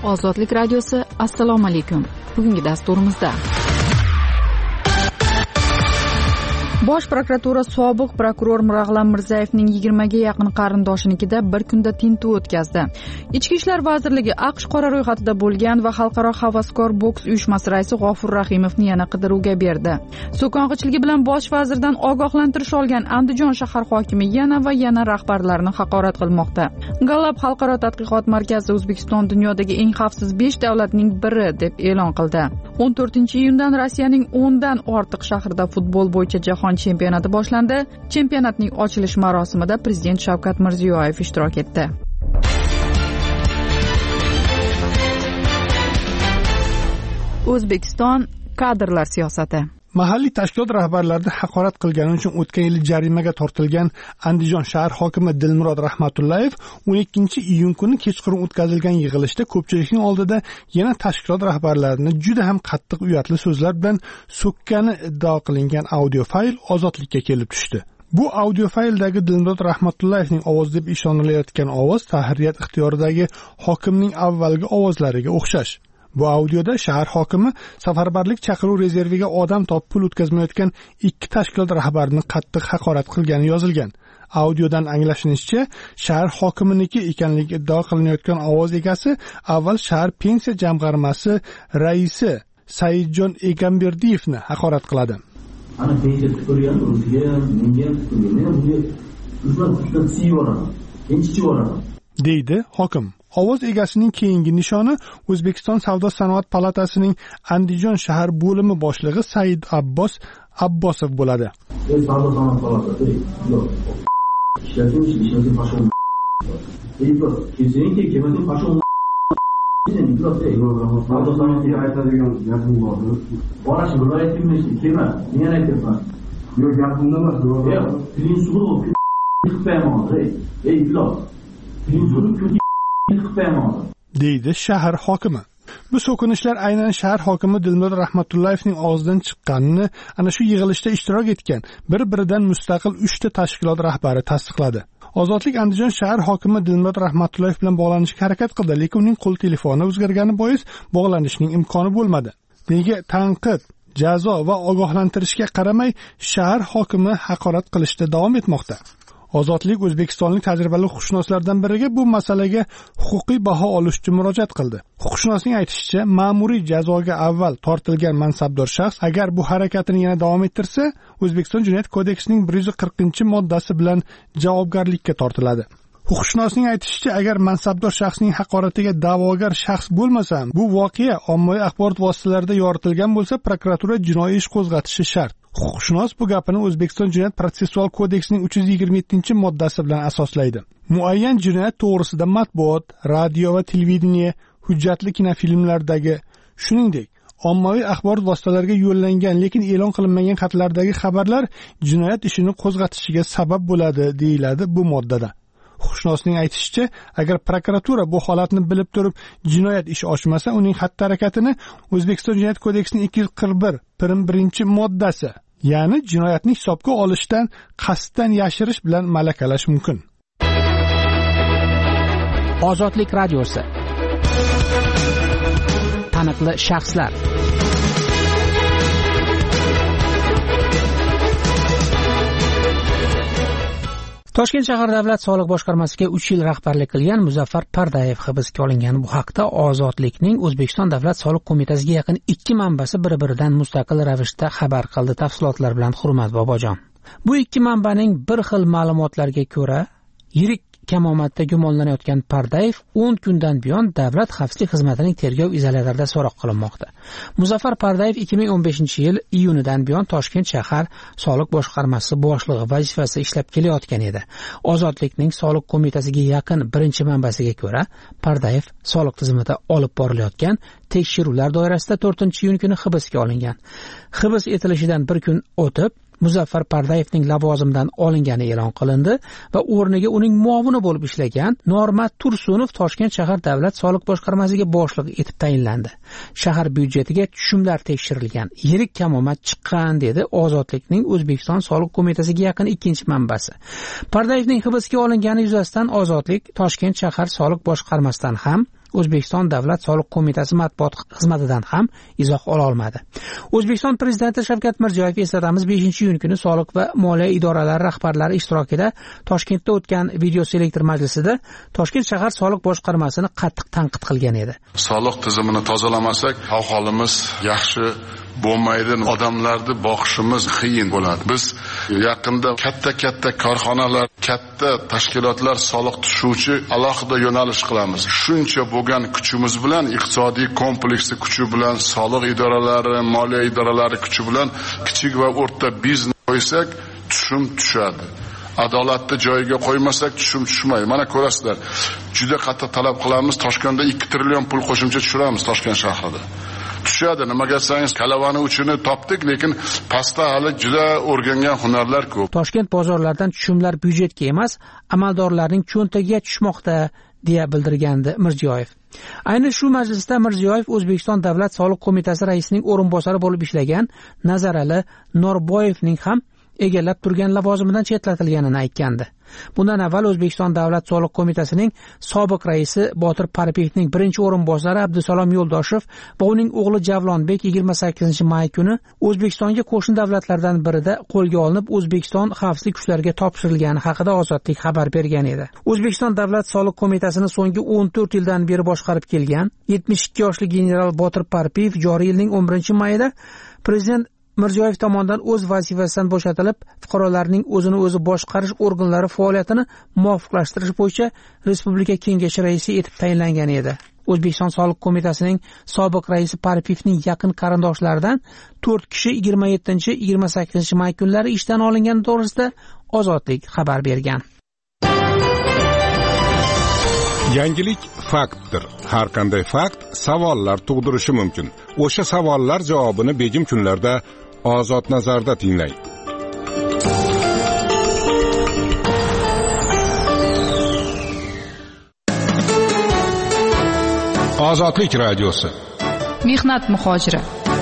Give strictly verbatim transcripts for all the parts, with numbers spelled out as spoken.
Ozodlik radiosi. Assalomu alaykum. Bugungi dasturimizda Bosh prokuratura sobiq prokuror Mirag'lam Mirzayevning yigirmaga yaqin qarindoshinikida bir kunda tintuv o'tkazdi. Ichki ishlar vazirligi AQSh qora ro'yxatida bo'lgan va xalqaro havaskor boks uyushmasi raisi G'ofur Rahimovni yana qidiruvga berdi. So'kong'ichiligi bilan bosh vazirdan ogohlantirish olgan Andijon shahar hokimi yana va yana rahbarlarni haqorat qilmoqda. Gallup xalqaro tadqiqot markazi O'zbekiston dunyodagi eng xavfsiz besh davlatning biri deb e'lon qildi. o'n to'rtinchi iyundan Rossiyaning o'ndan ortiq shahrida futbol bo'yicha jahon chempionati boshlandi. Chempionatning ochilish marosimida prezident Shavkat Mirziyoyev ishtirok etdi. O'zbekiston kadrlar siyosati. Mahalliy tashkilot rahbarlarini haqorat qilgani uchun o'tgan yil jarimaga tortilgan Andijon shahar hokimi Dilmurod Rahmatullayev o'n ikkinchi iyun kuni kechqurun o'tkazilgan yig'ilishda ko'pchilikning oldida yana tashkilot rahbarlarini juda ham qattiq uyatli so'zlar bilan so'kkani iddao qilingan audio fayl ozodlikka kelib tushdi. Bu audio fayldagi Dilmurod Rahmatullayevning ovozi deb ishonilayotgan ovoz tahririyat ixtiyoridagi hokimning avvalgi ovozlariga o'xshash. Bu audioda shahar hokimi safarbarlik chaqiruv rezerviga odam topib pul o'tkazmayotgan ikki tashkilot rahbarini qattiq haqorat qilgani yozilgan. Audiodan anglashinishicha, shahar hokiminiki ekanligi iddao qilinayotgan ovoz egasi avval shahar pensiya jamg'armasi raisi Saidjon Egamberdiyevni haqorat qiladi. Ana pensiya tukurgan, o'ziga, menga tukurgan. Men bunga uzman kuchdan siyvoraman. Kenchichivoraman. deydi hokim. Ovoz egasining keyingi nishoni O'zbekiston Savdo sanoat palatasining Andijon shahar bo'limi boshlig'i Said Abbos Abbosov bo'ladi. Savdo sanoat palatasi yo'q. Ishlating ishlating fashon. Deydi, kezinki kemading fashon. Savdo sanoatga aytadigan gapim bor. Borash viloyatimni kema, men aytaman. Yo'q, gapimda emas, yo'q. Tilin suvi qilmayman, ey ilot. Tilin suvi deydi shahar hokimi. Bu so'kinishlar aynan shahar hokimi Dilmurod Rahmatullayevning og'zidan chiqqanini ana shu yig'ilishda ishtirok etgan bir-biridan mustaqil uchta tashkilot rahbari tasdiqladi. Ozodlik Andijon shahar hokimi Dilmurod Rahmatullayev bilan bog'lanishga harakat qildi, lekin uning qo'l telefoni o'zgargani bois bog'lanishning imkoni bo'lmadi. Nega tanqid, jazo va ogohlantirishga qaramay shahar hokimi haqorat qilishda davom etmoqda. Ozodlik o'zbekistonlik tajribali huquqshunoslardan biriga bu masalaga huquqiy baho olish uchun murojaat qildi. Huquqshunosning aytishicha, ma'muriy jazoga avval tortilgan mansabdor shaxs agar bu harakatini yana davom ettirsa, O'zbekiston Jinoyat kodeksining bir yuz qirqinchi moddasi bilan javobgarlikka tortiladi. Huquqshunosning aytishicha, agar mansabdor shaxsning haqoratiga da'vogar shaxs bo'lmasa, bu voqea ommaviy axborot vositalarida yoritilgan bo'lsa, prokuratura jinoiy ish qo'zg'atishi shart. Huquqshunos bu gapini O'zbekiston Jinoyat protsessual kodeksining uch yuz yigirma yettinchi moddasi bilan asoslaydi. Muayyan jinoyat to'g'risida matbuot, radio va televideniye, hujjatli kinofilmlardagi, shuningdek, ommaviy axborot vositalariga yo'llangan lekin e'lon qilinmagan xatlardagi xabarlar jinoyat ishini qo'zg'atishiga sabab bo'ladi, deyiladi bu moddada. Huquqshunosning aytishicha, agar prokuratura bu holatni bilib turib jinoyat ishi ochmasa, uning xatti-harakatini O'zbekiston Jinoyat kodeksining ikki yuz qirq bir prim birinchi moddasi, ya'ni jinoyatni hisobga olishdan qasddan yashirish bilan malakalash mumkin. Ozodlik radiosi. Taniqli shaxslar. Toshkent shahar davlat soliq boshqarmasiga uch yil rahbarlik qilgan Muzaffar Pardayev hibsga olingan. Bu haqda Ozodlikning O'zbekiston davlat soliq qo'mitasiga yaqin ikki manbasi bir-biridan mustaqil ravishda xabar qildi. Tafsilotlar bilan Hurmat Bobojon. Bu ikki manbaning bir xil ma'lumotlarga ko'ra, yirik kamomatda gumonlanayotgan Pardayev o'n kundan buyon davlat xavfsizlik xizmatining tergov izolyatorida so'roq qilinmoqda. Muzaffar Pardayev ikki ming o'n beshinchi yil iyunidan buyon Toshkent shahar soliq boshqarmasi boshlig'i vazifasida ishlab kelayotgan edi. Ozodlikning soliq qo'mitasiga yaqin birinchi manbasiga ko'ra, Pardayev soliq tizimida olib borilayotgan tekshiruvlar doirasida to'rtinchi iyun kuni hibsga olingan. Hibs etilishidan bir kun o'tib Muzaffar Pardayevning lavozimidan olingani e'lon qilindi va o'rniga uning muovini bo'lib ishlagan Normat Tursunov Toshkent shahar davlat soliq boshqarmasiga boshliq etib tayinlandi. Shahar byudjetiga tushumlar tekshirilgan, yirik kamomat chiqqan dedi Ozodlikning O'zbekiston soliq qo'mitasiga yaqin ikkinchi manbasi. Pardayevning hibsga olingani yuzasidan Ozodlik Toshkent shahar soliq boshqarmasidan ham O'zbekiston Davlat soliq qo'mitasi matbuot xizmatidan ham izoh ola olmadi. O'zbekiston prezidenti Shavkat Mirziyoyev, eslatamiz, beshinchi iyun kuni soliq va moliya idoralari rahbarlari ishtirokida Toshkentda o'tgan video selektor majlisida Toshkent shahar soliq boshqarmasini qattiq tanqid qilgan edi. Soliq tizimini tozalamasak, ahvolimiz yaxshi bo'lmaydi, odamlarni boqishimiz qiyin bo'ladi. Biz yaqinda katta-katta korxonalar, katta tashkilotlar soliq tushuvchi alohida yo'nalish qilamiz. Shuncha bo'lgan kuchimiz bilan, iqtisodiy kompleksi kuchi bilan, soliq idoralari, moliya idoralari kuchi bilan kichik va o'rta biznes qo'ysak, tushum tushadi. Adolatni joyiga qo'ymasak tushum tushmaydi. Mana ko'rasizlar, juda qattiq talab qilamiz. Toshkentda ikki trillion pul qo'shimcha tushiramiz Toshkent shahrida. Tushadi. Nimaga desangiz, kalavani uchini topdik, lekin pastda hali juda o'rgangan hunarlar ko'p. Toshkent bozorlaridan tushumlar byudjetga emas, amaldorlarning cho'ntagiga tushmoqda, deya bildirgandi Mirziyoyev. Ayni shu majlisda Mirziyoyev O'zbekiston Davlat soliq qo'mitasi raisining o'rinbosari bo'lib ishlagan Nazarali Norboyevning ham egallab turgan lavozimidan chetlatilganini aytgandi. Bundan avval O'zbekiston Davlat soliq qo'mitasining sobiq raisi Botir Parpiyevning birinchi o'rinbosari Abdusalom Yo'ldoshev va uning o'g'li Javlonbek yigirma sakkizinchi may kuni O'zbekistonga qo'shni davlatlardan birida qo'lga olinib, O'zbekiston xavfsizlik kuchlariga topshirilgani haqida Ozodlik xabar bergan edi. O'zbekiston Davlat soliq qo'mitasini so'nggi o'n to'rt yildan beri boshqarib kelgan yetmish ikki yoshli general Botir Parpiyev joriy yilning o'n birinchi mayida prezident Mirziyoyev tomonidan o'z vazifasidan bo'shatilib, fuqarolarning o'zini o'zi boshqarish organlari faoliyatini muvofiqlashtirish bo'yicha Respublika Kengashi raisi etib tayinlangan edi. O'zbekiston soliq qo'mitasining sobiq raisi Parpiyevning yaqin qarindoshlaridan to'rt kishi yigirma yettinchi yigirma sakkizinchi may kunlari ishdan olingani to'g'risida Ozodlik xabar bergan. Yangilik faktdir. Har qanday fakt savollar tug'dirishi mumkin. O'sha savollar javobini begim kunlarda Ozod nazarda tinglang. Ozodlik radiosi. Mehnat muhojiri.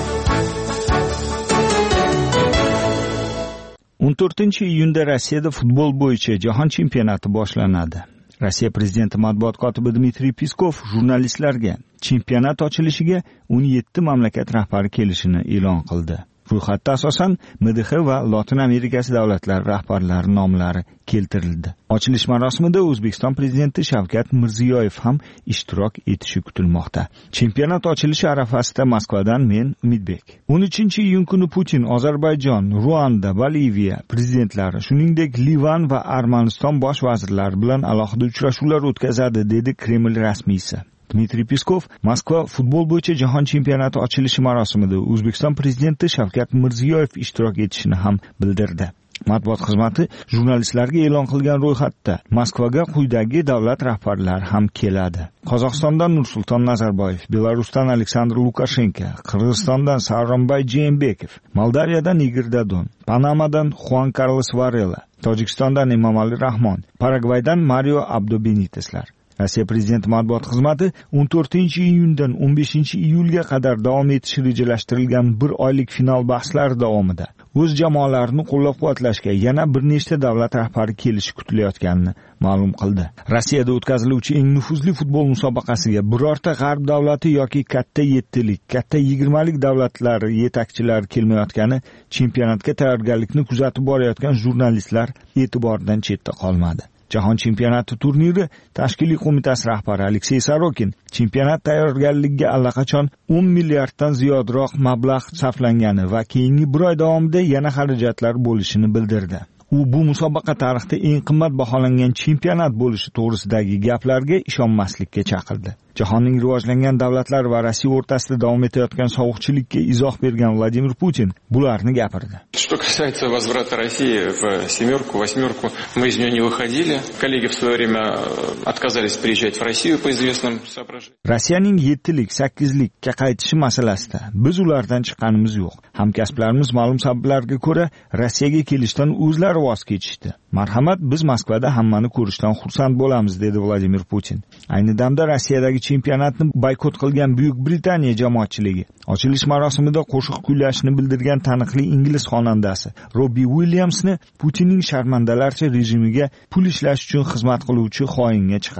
o'n to'rtinchi iyunda Rossiyada futbol bo'yicha jahon chempionati boshlanadi. Rossiya prezidenti matbuot kotibi Dmitriy Peskov jurnalistlarga chempionat ochilishiga o'n yetti mamlakat rahbari kelishini e'lon qildi. Ro'yxatda asosan M D H va Lotin Amerikasi davlatlari rahbarlari nomlari keltirildi. Ochilish marosimida O'zbekiston prezidenti Shavkat Mirziyoyev ham ishtirok etishi kutilmoqda. Chempionat ochilishi arafasida Moskvadan men Umidbek. o'n uchinchi iyun kuni Putin Ozarbayjon, Ruanda, Boliviya prezidentlari, shuningdek Livan va Armaniston bosh vazirlari bilan alohida uchrashuvlar o'tkazadi, dedi Kreml rasmiysi. Dmitriy Peskov Moskva futbol bo'yicha jahon chempionati ochilishi marosimida O'zbekiston prezidenti Shavkat Mirziyoyev ishtirok etishini ham bildirdi. Matbuot xizmati jurnalistlarga e'lon qilgan ro'yxatda Moskvaga quyidagi davlat rahbarlari ham keladi. Qozog'istondan Nursulton Nazarboyev, Belarusdan Aleksandr Lukashenko, Qirg'izistondan Sooronbay Jeenbekov, Moldaviyadan Igor Dodon, Panamadan Juan Carlos Varela, Tojikistondan Emomali Rahmon, Paragvaydan Mario Abdo Beniteslar. Rossiya prezidenti matbuot xizmati o'n to'rtinchi iyundan o'n beshinchi iyulga qadar davom etishi rejalashtirilgan bir oylik final bahslari davomida o'z jamoalarini qo'llab-quvvatlashga yana bir nechta davlat rahbari kelishi kutilayotganini ma'lum qildi. Rossiyada o'tkaziluvchi eng nufuzli futbol musobaqasiga birorta g'arb davlati yoki katta yettilik, katta yigirmalik davlatlari yetakchilari kelmayotgani chempionatga tayyorgarlikni kuzatib borayotgan jurnalistlar e'tiboridan chetda qolmadi. Jahon chempionati turniri tashkiliy qo'mitasi rahbari Aleksey Sorokin chempionat tayyorgarligiga allaqachon o'n milliarddan ziyodroq mablag' sarflangani va keyingi bir oy davomida yana xarajatlar bo'lishini bildirdi. U bu musobaqa tarixida eng qimmat baholangan chempionat bo'lishi to'g'risidagi gaplarga ishonmaslikka chaqirdi. Jahonning rivojlangan davlatlari va Rossiya o'rtasida davom etayotgan sovuqchilikka izoh bergan Vladimir Putin bularni gapirdi. Что касается возврата России в семерку, восьмерку, мы из нее не выходили. Коллеги в свое время отказались приезжать в Россию по известным соображениям. Rossiyaning yettilik, sakkizlikka qaytishi masalasida biz ulardan chiqqanimiz yo'q. Hamkasblarimiz ma'lum sabablarga ko'ra Rossiyaga kelishdan o'zlari voz kechishdi. Marhamat, biz Moskvada hammani ko'rishdan xursand bo'lamiz, dedi Vladimir Putin. Ayni damda Rossiyadagi chempionatni boykot qilgan Buyuk Britaniya jamoatchiligi ochilish marosimida qo'shiq kuylashini bildirgan taniqli ingliz xonandasi Robbie Williamsni Putinning sharmandalarcha rejimiga pul ishlash uchun xizmat qiluvchi xoinga chiqardi.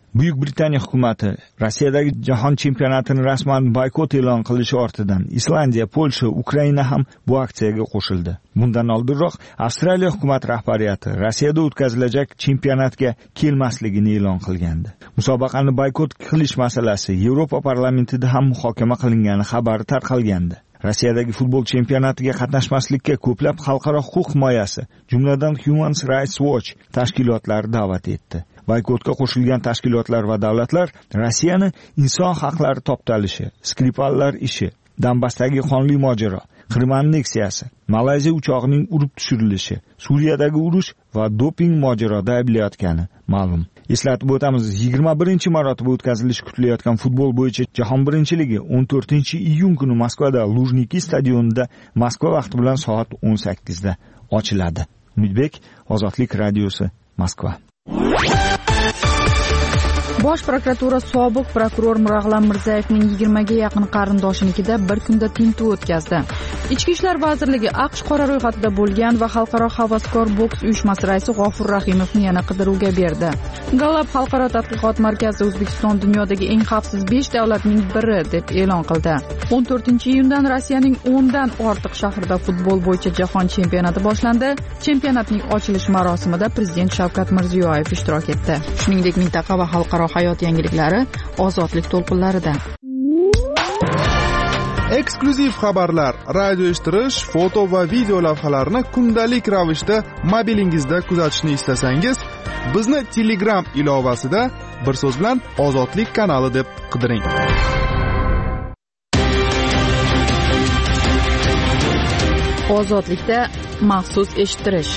Buyuk Britaniya hukumati Rossiyadagi jahon chempionatini rasman boykot e'lon qilishi ortidan Islandiya, Polsha, Ukraina ham bu aksiyaga qo'shildi. Bundan oldinroq Avstraliya hukumat rahbariyati Rossiyada o'tkazilajak chempionatga kelmasligini e'lon qilgandi. Musobaqani boykot qilish masalasi Yevropa parlamentida ham muhokama qilingani xabari tarqalgandi. Rossiyadagi futbol chempionatiga qatnashmaslikka ko'plab xalqaro huquq himoyasi, jumladan Human Rights Watch tashkilotlari da'vat etdi. Boykotga qo'shilgan tashkilotlar va davlatlar Rossiyani inson haqlari toptalishi, Skripallar ishi, Donbassdagi qonli mojaro, Qrim anneksiyasi, Malayziya uchoqning urib tushirilishi, Suriyadagi urush va doping mojaroda ayblayotgani ma'lum. Eslatib o'tamiz, yigirma birinchi marotaba o'tkazilishi kutilayotgan futbol bo'yicha jahon birinchiligi o'n to'rtinchi iyun kuni Moskvada Lujniki stadionida Moskva vaqti bilan soat o'n sakkizda ochiladi. Umidbek, Ozodlik radiosi, Moskva. Bosh prokuratura sobiq prokuror Mirag'lam Mirzayevning yigirmaga yaqin qarindoshinikida bir kunda tintuv o'tkazdi. Ichki ishlar vazirligi AQSh qora ro'yxatida bo'lgan va xalqaro havaskor boks uyushmasi raisi G'ofur Rahimovni yana qidiruvga berdi. Gallup xalqaro tadqiqot markazi O'zbekiston dunyodagi eng xavfsiz besh davlatning biri deb e'lon qildi. o'n to'rtinchi iyundan Rossiyaning o'ndan ortiq shahrida futbol bo'yicha jahon chempionati boshlandi. Chempionatning ochilish marosimida prezident Shavkat Mirziyoyev ishtirok etdi. Shuningdek, mintaqa va xalqaro hayot yangiliklari Ozodlik to'lqinlarida. Eksklyuziv xabarlar, radio eshittirish, foto va video lavhalarni kundalik ravishda mobilingizda kuzatishni istasangiz, bizni Telegram ilovasida bir so'z bilan Ozodlik kanali deb qidiring. Ozodlikda maxsus eshittirish.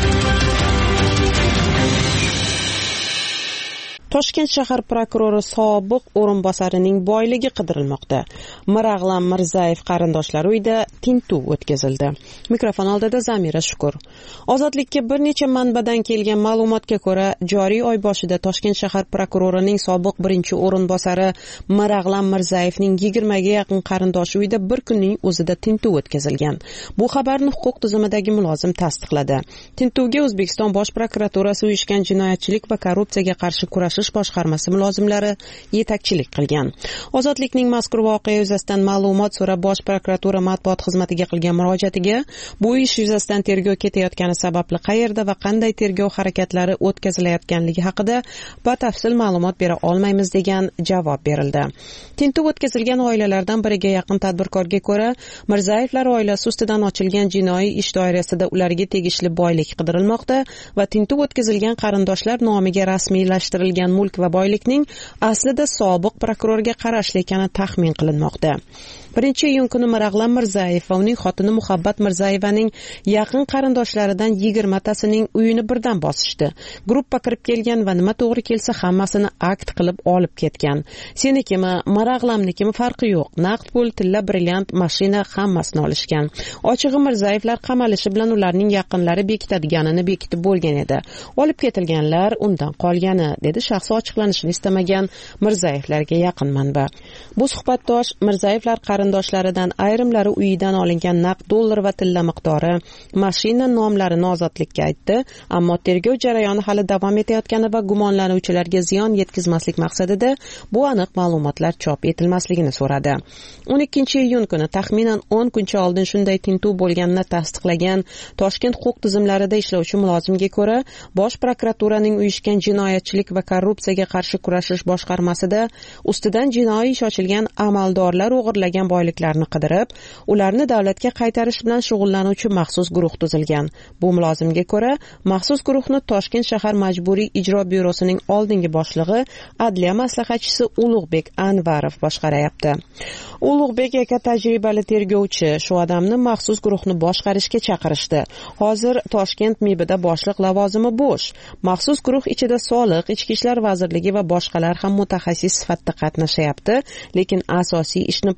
Toshkent shahar prokurori sobiq o'rinbosarining boyligi qidirilmoqda. Mirag'lam Mirzayev qarindoshlari uyida tintuv o'tkazildi. Mikrofon oldida Zamira Shukur. Ozodlikka bir necha manbadan kelgan ma'lumotga ko'ra, joriy oy boshida Toshkent shahar prokurorining sobiq birinchi o'rinbosari Mirag'lam Mirzayevning yigirmaga yaqin qarindoshi uyida bir kunning o'zida tintuv o'tkazilgan. Bu xabarni huquq tizimidagi mulozim tasdiqladi. Tintuvga O'zbekiston Bosh prokuraturasi uyushgan jinoyatchilik va korrupsiyaga qarshi kurashish boshqarmasi mulozimlari yetakchilik qilgan. Ozodlikning mazkur voqea yuzasidan ma'lumot so'rab Bosh prokuratura matbuot xizmatiga qilgan murojaatiga bu ish yuzasidan tergov ketayotgani sababli qayerda va qanday tergov harakatlari o'tkazilayotganligi haqida batafsil ma'lumot bera olmaymiz degan javob berildi. Tintuv o'tkazilgan oilalardan biriga yaqin tadbirkorga ko'ra, Mirzayevlar oilasi ustidan ochilgan jinoiy ish doirasida ularga tegishli boylik qidirilmoqda va tintuv o'tkazilgan qarindoshlar nomiga rasmiylashtirilgan mulk va boylikning aslida sobiq prokurorga qarashli ekani taxmin qilinmoqda. birinchi iyun kuni Mirag'lam Mirzayev va uning xotini Muhabbat Mirzayevaning yaqin qarindoshlaridan yigirmatasining uyini birdan bosishdi. Gruppa kirib kelgan va nima to'g'ri kelsa hammasini akt qilib olib ketgan. Senikimi, Mirag'lamnikimi farqi yo'q. Naqd pul, tilla, brilliant, mashina hammasini olishgan. Ochig'i Mirzayevlar qamalishi bilan ularning yaqinlari bekitadiganini bekitib bo'lgan edi. Olib ketilganlar undan qolgani, dedi shaxsi ochiqlanishini istamagan Mirzayevlarga yaqin manba. Bu suhbatdosh Mirzayevlar qarindoshlaridan ayrimlari uyidan olingan naqd dollar va tilla miqdori, mashina nomlarini Ozodlikka aytdi, ammo tergov jarayoni hali davom etayotgani va gumonlanuvchilarga ziyon yetkazmaslik maqsadida bu aniq ma'lumotlar chop etilmasligini so'radi. o'n ikkinchi iyun kuni taxminan o'n kuncha oldin shunday tintuv bo'lganini tasdiqlagan Toshkent huquq tizimlarida ishlovchi mulozimga ko'ra, Bosh prokuraturaning uyushgan jinoyatchilik va korrupsiyaga qarshi kurashish boshqarmasida ustidan jinoiy ish ochilgan amaldorlar o'g'irlagan boyliklarni qidirib, ularni davlatga qaytarish bilan shug'ullanuvchi maxsus guruh tuzilgan. Bu mulozimga ko'ra, maxsus guruhni Toshkent shahar majburiy ijro byurosining oldingi boshlig'i, adliya maslahatchisi Ulug'bek Anvarov boshqaryapti. Ulug'bek aka tajribali tergovchi, shu odamni maxsus guruhni boshqarishga chaqirishdi. Hozir Toshkent M I Bida boshliq lavozimi bo'sh. Maxsus guruh ichida Soliq, Ichki ishlar vazirligi va boshqalar ham mutaxassis sifatida qatnashyapti, lekin asosiy ishni prokuratura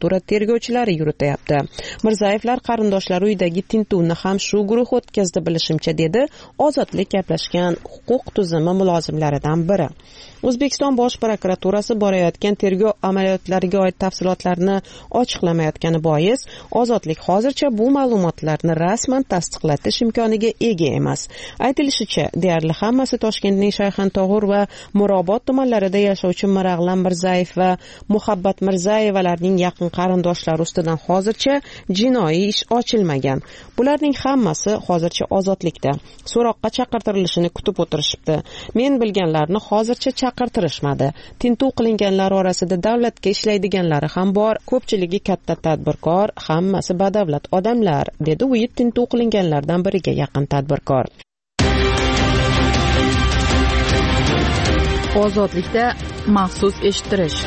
prokuratura tergovchilari yurityapti. Mirzayevlar qarindoshlari uyidagi tintuvni ham shu guruh o'tkazdi bilishimcha, dedi Ozodlik gaplashgan huquq tuzumi mulozimlaridan biri. O'zbekiston Bosh prokuraturasi borayotgan tergov amaliyotlariga oid tafsilotlarni ochiqlamayotgani bois, Ozodlik hozircha bu ma'lumotlarni rasman tasdiqlatish imkoniga ega emas. Aytilishicha, deyarli hammasi Toshkentning Shayxontohur va Mirobod tumanlarida yashovchi Mirag'lam Mirzayev va Muhabbat Mirzayevalarning yaqin qarindoshlari ustidan hozircha jinoiy ish ochilmagan. Bularning hammasi hozircha ozodlikda. So'roqqa chaqirtirilishini kutib o'tirishibdi. Men bilganlarni hozircha chaqirtirishmadi. Tintuv qilinganlar orasida davlatga ishlaydiganlari ham bor, ko'pchiligi katta tadbirkor, hammasi badavlat odamlar, dedi uyi tintuv qilinganlardan biriga yaqin tadbirkor. Ozodlikda maxsus eshittirish.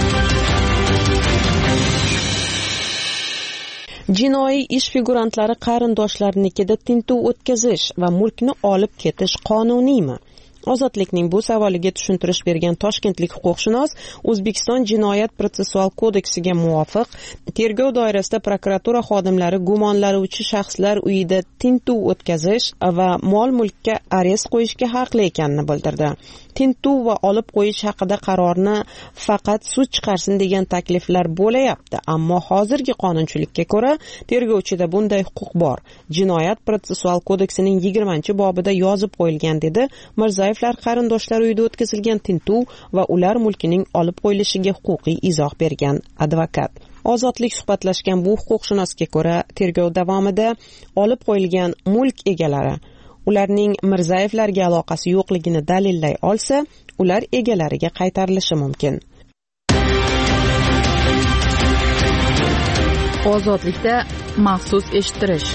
Jinoiy ish figurantlari qarindoshlarnikida tintuv o'tkazish va mulkni olib ketish qonuniymi? Ozodlikning bu savoliga tushuntirish bergan toshkentlik huquqshunos O'zbekiston Jinoyat protsessual kodeksiga muvofiq tergov doirasida prokuratura xodimlari gumonlanuvchi shaxslar uyida tintuv o'tkazish va mol-mulkka arest qo'yishga haqli ekanini bildirdi. Tintuv va olib qo'yish haqida qarorni faqat sud chiqarsin degan takliflar bo'layapti, ammo hozirgi qonunchilikka ko'ra tergovchida bunday huquq bor. Jinoyat protsessual kodeksining yigirmanchi bobida yozib qo'yilgan, dedi Mirzayevlar qarindoshlari uyida o'tkazilgan tintuv va ular mulkining olib qo'yilishiga huquqiy izoh bergan advokat. Ozodlik suhbatlashgan bu huquqshunosga ko'ra, tergov davomida olib qo'yilgan mulk egalari ularning Mirzayevlarga aloqasi yo'qligini dalillay olsa, ular egalariga qaytarilishi mumkin. Ozodlikda maxsus eshittirish.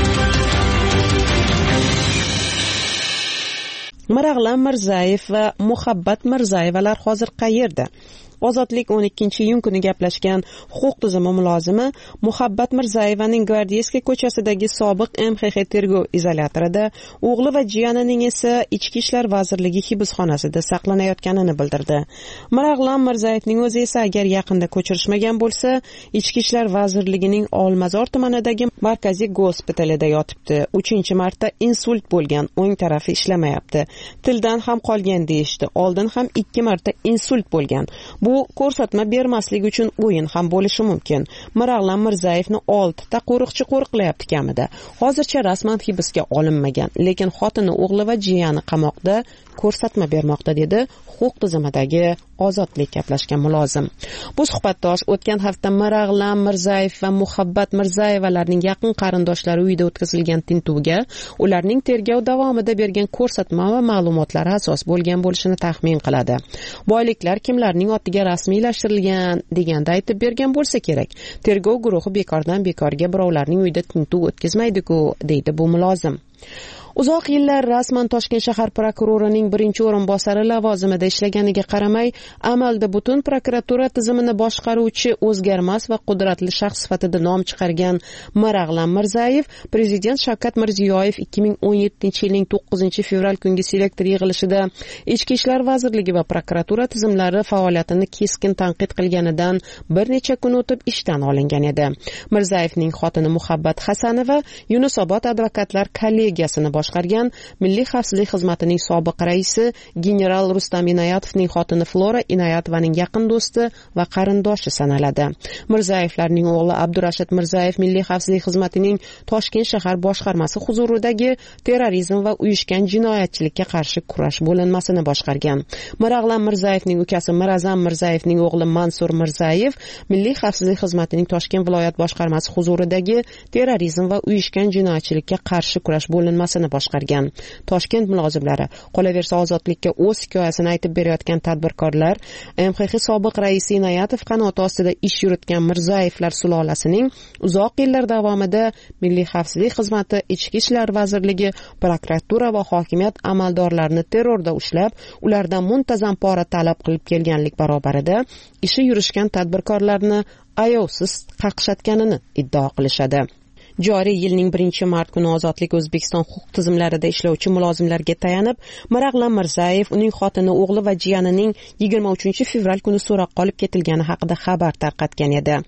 Mirag'lam Mirzayev va Muhabbat Mirzayevalar hozir qayerda? Ozodlik o'n ikkinchi iyun kuni gaplashgan huquq tuzumi mulozimi Muhabbat Mirzayevaning Gvardeyskiy ko'chasidagi sobiq M X X tergov izolyatorida, o'g'li va jiyanining esa Ichki ishlar vazirligi hibsxonasida saqlanayotganini bildirdi. Mirag'lam Mirzayevning o'zi esa agar yaqinda ko'chirishmagan bo'lsa, Ichki ishlar vazirligining Olmazor tumanidagi markaziy gospitalida yotibdi. uchinchi marta insult bo'lgan, o'ng tarafi ishlamayapti. Tildan ham qolgan deyishdi. Oldin ham ikki marta insult bo'lgan. Bu ko'rsatma bermaslik uchun o'yin ham bo'lishi mumkin. Mirag'lam Mirzayevni oltita qo'riqchi qo'riqlayapti kamida. Hozircha rasman hibsga olinmagan, lekin xotini, o'g'li va jiyani qamoqda ko'rsatma bermoqda, dedi huquq tizimidagi Ozodlik gaplashgan mulozim. Bu suhbatdosh o'tgan hafta Mirag'lam Mirzayev va Muhabbat Mirzayevalarning yaqin qarindoshlari uyida o'tkazilgan tintuvga ularning tergov davomida bergan ko'rsatma va ma'lumotlari asos bo'lgan bo'lishini taxmin qiladi. Boyliklar kimlarning otiga rasmiylashtirilgan deganda aytib bergan bo'lsa kerak. Tergov guruhi bekordan bekorga birovlarning uyida tintuv o'tkazmaydi-ku, deydi bu mulozim. Uzoq yillar rasman Toshkent shahar prokurorining birinchi o'rinbosari lavozimida ishlaganiga qaramay, amalda butun prokuratura tizimini boshqaruvchi o'zgarmas va qudratli shaxs sifatida nom chiqargan Mirag'lam Mirzayev prezident Shavkat Mirziyoyev ikki ming o'n yettinchi yilning to'qqizinchi fevral kungi selektor yig'ilishida Ichki ishlar vazirligi va prokuratura tizimlari faoliyatini keskin tanqid qilganidan bir necha kun o'tib ishdan olingan edi. Mirzayevning xotini Muhabbat Hasanova Yunusobod advokatlar kollegiyasini boshqargan Milliy xavfsizlik xizmatining sobiq raisi general Rustam Inoyatovning xotini Flora Inoyatovaning yaqin do'sti va qarindoshi sanaladi. Mirzayevlarning o'g'li Abdurashid Mirzayev Milliy xavfsizlik xizmatining Toshkent shahar boshqarmasi huzuridagi terrorizm va uyushgan jinoyatchilikka qarshi kurash bo'linmasini boshqargan. Mirag'lam Mirzayevning ukasi Mirazam Mirzayevning o'g'li Mansur Mirzayev Milliy xavfsizlik xizmatining Toshkent viloyat boshqarmasi huzuridagi terrorizm va uyushgan jinoyatchilikka qarshi kurash bo'linmasini boshqargan. Toshkent mulozimlari, qolaversa Ozodlikka o'z hikoyasini aytib berayotgan tadbirkorlar, M X X sobiq raisi Inoyatov qanoti ostida ish yuritgan Mirzayevlar sulolasining uzoq yillar davomida Milliy xavfsizlik xizmati, Ichki ishlar vazirligi, prokuratura va hokimiyat amaldorlarini terrorda ushlab, ulardan muntazam pora talab qilib kelganlik barobarida ishi yurishgan tadbirkorlarni ayovsiz qaqshatganini iddao qilishadi. Joriy yilning birinchi mart kuni Ozodlik O'zbekiston huquq tizimlarida ishlovchi mulozimlarga tayanib, Mirag'lam Mirzayev, uning xotini, o'g'li va jiyanining yigirma uchinchi fevral kuni so'roqqa olib ketilgani haqida xabar tarqatgan edi.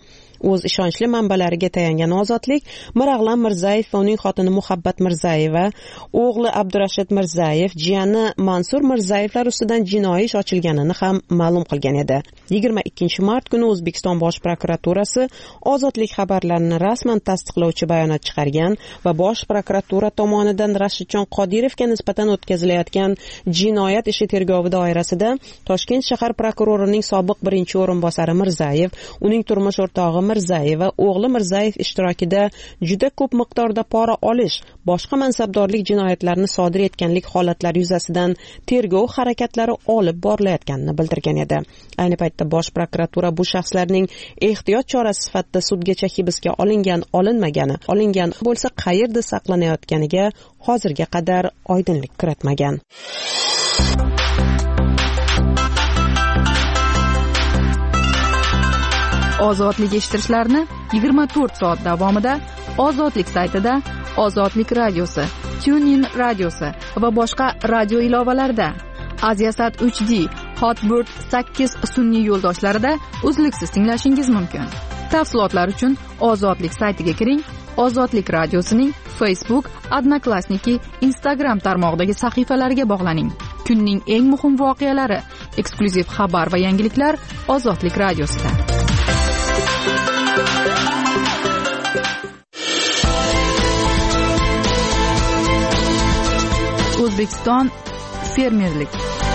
o'z ishonchli manbalariga tayangan Ozodlik Mirag'lan Mirzayev va uning xotini Muhabbat Mirzayeva, o'g'li Abdurashid Mirzayev, jiyani Mansur Mirzayevlar ustidan jinoiy ish ochilganini ham ma'lum qilgan edi. yigirma ikkinchi mart kuni O'zbekiston Bosh prokuraturasi Ozodlik xabarlarini rasman tasdiqlovchi bayonot chiqargan va Bosh prokuratura tomonidan Rashidjon Qodirovga nisbatan o'tkazilayotgan jinoyat ishi tergovi doirasida Toshkent shahar prokurorining sobiq birinchi o'rinbosari Mirzayev, uning turmush o'rtog'i Mirzayev va o'g'li Mirzayev ishtirokida juda ko'p miqdorda pora olish, boshqa mansabdorlik jinoyatlarini sodir etganlik holatlari yuzasidan tergov harakatlari olib borilayotganini bildirgan edi. Ayni paytda Bosh prokuratura bu shaxslarning ehtiyot chorasi sifatida sudgacha hibsga olingan, olinmagani, olingan bo'lsa qayerda saqlanayotganiga hozirga qadar oydinlik kiritmagan. Ozodlik eshittirishlarni yigirma to'rt soat davomida Ozodlik saytida, Ozodlik radiosi, TuneIn radiosi va boshqa radio ilovalarida, Aziasat uch D, Hotbird sakkiz sun'iy yo'ldoshlarida uzluksiz tinglashingiz mumkin. Tafsilotlar uchun Ozodlik saytiga kiring. Ozodlik radiosining Facebook, Odnoklassniki, Instagram tarmog'idagi sahifalariga bog'laning. Kunning eng muhim voqealari, eksklyuziv xabar va yangiliklar Ozodlik radiosida. O'zbekiston fermerlik.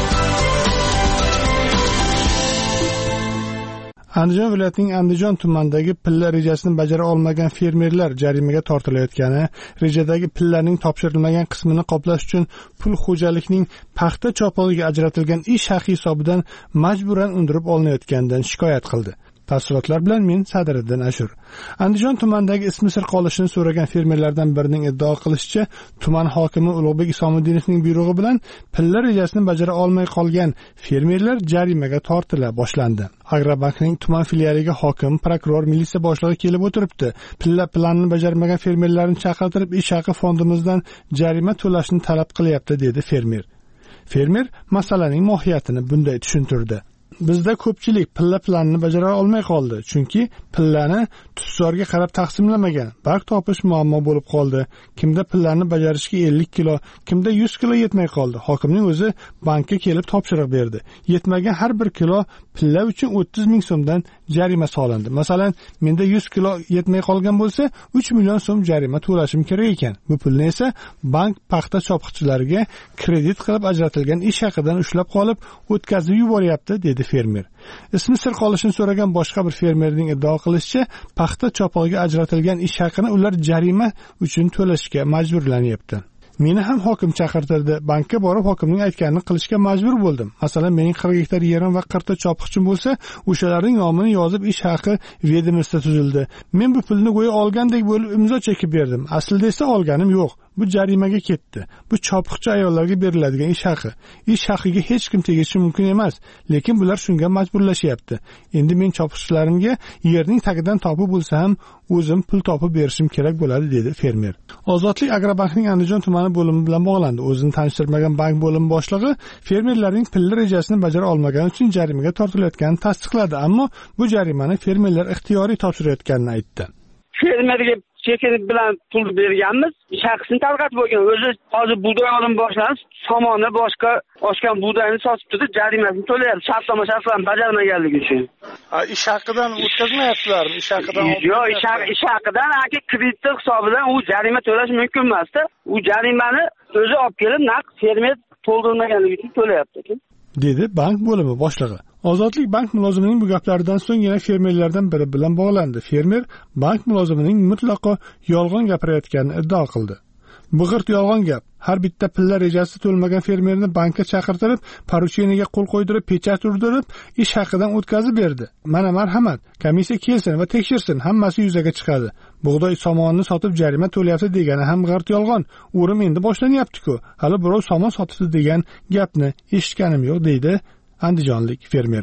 Andijon viloyatining Andijon tumanidagi pilla rejasini bajara olmagan fermerlar jarimaga tortilayotgani, rejadagi pillarning topshirilmagan qismini qoplash uchun pul xo'jalikning paxta chopog'iga ajratilgan ish haqi hisobidan majburan undirib olinayotganidan shikoyat qildi. Tafsilotlar bilan men Sadiriddin Ashur. Andijon tumanidagi ismi sir qolishini so'ragan fermerlardan birining iddao qilishicha, tuman hokimi Ulug'bek Isomidinovning buyrug'i bilan pilla rejasini bajara olmay qolgan fermerlar jarimaga tortila boshlandi. Agrobankning tuman filialiga hokim, prokuror, militsiya boshlig'i kelib o'tiribdi. Pilla planini bajarmagan fermerlarni chaqirtirib, ish haqi fondimizdan jarima to'lashni talab qilyapti, dedi fermer. Fermer masalaning mohiyatini bunday tushuntirdi. Bizda ko'pchilik pilla planini bajara olmay qoldi, chunki pillani tutzorga qarab taqsimlamagan. Barq topish muammo bo'lib qoldi. Kimda pillani bajarishga ellik kilo, kimda yuz kilo yetmay qoldi. Hokimning o'zi bankka kelib topshiriq berdi. Yetmagan har bir kilo pilla uchun o'ttiz ming so'mdan jarima solindi. Masalan, menda yuz kilo yetmay qolgan bo'lsa, uch million so'm jarima to'lashim kerak ekan. Bu pulni esa bank paxta chopiqchilariga kredit qilib ajratilgan ish haqidan ushlab qolib, o'tkazib yuboryapti, dedi fermer. Ismi sir qolishini so'ragan boshqa bir fermerning iddao qilishicha, paxta chopog'iga ajratilgan ish haqini ular jarima uchun to'lashga majburlanyapti. Meni ham hokim chaqirtirdi. Bankka borib hokimning aytganini qilishga majbur bo'ldim. Masalan, mening qirq gektar yerim va qirq ta chopiqchim bo'lsa, o'shalarning nomini yozib ish haqi vedomostiya tuzildi. Men bu pulni go'yo olgandek bo'lib imzo chekib berdim. Aslida esa olganim yo'q. Bu jarimaga ketdi. Bu chopiqchi ayollarga beriladigan ish haqi. Ish haqiga hech kim tegishi mumkin emas, lekin bular shunga majburlashyapti. Endi men chopiqchilarimga yerning tagidan topib bo'lsa ham o'zim pul topib berishim kerak bo'ladi, dedi fermer. Ozodlik Agrobankning Andijon tumani bo'limi bilan bog'landi. O'zini tanishtirmagan bank bo'limi boshlig'i fermerlarning pilla rejasini bajara olmagani uchun jarimaga tortilayotganini tasdiqladi, ammo bu jarimani fermerlar ixtiyoriy topshirayotganini aytdi. Fermerga chekinib bilan pul berganmiz, shaxsini tarqatib bo'lgan. O'zi hozir bug'doy olib boshlanish, somonni boshqa oshgan bug'doyni sotib turdi, jarimasini to'layapti, shartnoma shartlarni bajarmaganligi uchun. Ish haqidan o'tkazmayapsizlarmi? Ish haqidan? Yo'q, ish haqidan aka kredit hisobidan u jarima to'lash mumkin emas-da. U jarimani o'zi olib kelib naqd fermer to'ldirmaganligi uchun to'layapti, dedi bank bo'limi boshlig'i. Ozodlik bank mulozimining bu gaplaridan so'ng yana fermerlardan biri bilan bog'landi. Fermer bank mulozimining mutlaqo yolg'on gapirayotganini iddao qildi. Bu g'irt yolg'on gap. Har bitta pilla rejasi to'lmagan fermerni bankka chaqirtirib, porucheniyaga qo'l qo'ydirib, pechat urdirib, ish haqidan o'tkazib berdi. Mana marhamat, komissiya kelsin va tekshirsin, hammasi yuzaga chiqadi. Bug'doy somonni sotib jarima to'layapti degani ham g'irt yolg'on. O'rim endi boshlanyapti-ku. Hali birov somon sotibdi degan gapni eshitganim yo'q, deydi andijonlik fermer.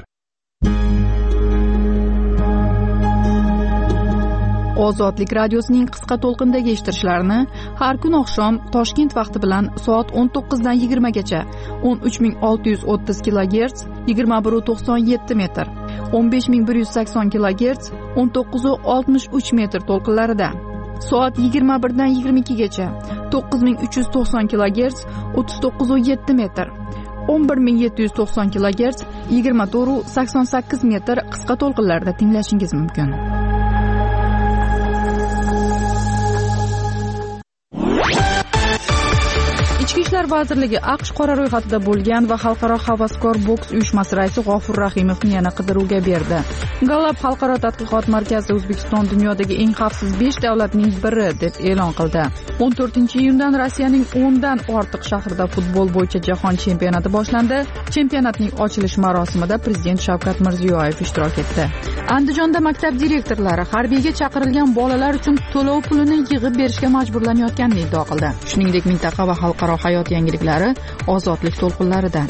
Ozodlik radiosining qisqa to'lqindagi eshittirishlarini har kun oqshom Toshkent vaqti bilan soat o'n to'qqizdan yigirma gacha o'n uch ming olti yuz o'ttiz kilogerts yigirma bir nuqta to'qson yetti metr o'n besh ming bir yuz sakson kilogerts o'n to'qqiz oltmish uch metr to'lqinlarida, soat yigirma birdan yigirma ikkigacha to'qqiz ming uch yuz to'qson kilogerts o'ttiz to'qqiz yetti metr, o'n bir ming yetti yuz to'qson kilogerts yigirma to'rt sakson sakkiz metr qisqa to'lqinlarda tinglashingiz mumkin. Ichki ishlar vazirligi AQSh qora ro'yxatida bo'lgan va xalqaro havaskor boks uyushmasi raisi G'ofur Rahimovni yana qidiruvga berdi. Gallup xalqaro tadqiqot markazida O'zbekiston dunyodagi eng xavfsiz besh davlatning biri deb e'lon qildi. o'n to'rtinchi iyundan Rossiyaning o'ndan ortiq shahrida futbol bo'yicha jahon chempionati boshlandi. Chempionatning ochilish marosimida prezident Shavkat Mirziyoyev ishtirok etdi. Andijonda maktab direktorlari harbiyga chaqirilgan bolalar uchun to'lov pulini yig'ib berishga majburlanayotganini iddao qildi. Shuningdek, mintaqa va xalqaro hayot yangiliklari ozodlik to'lqinlaridan.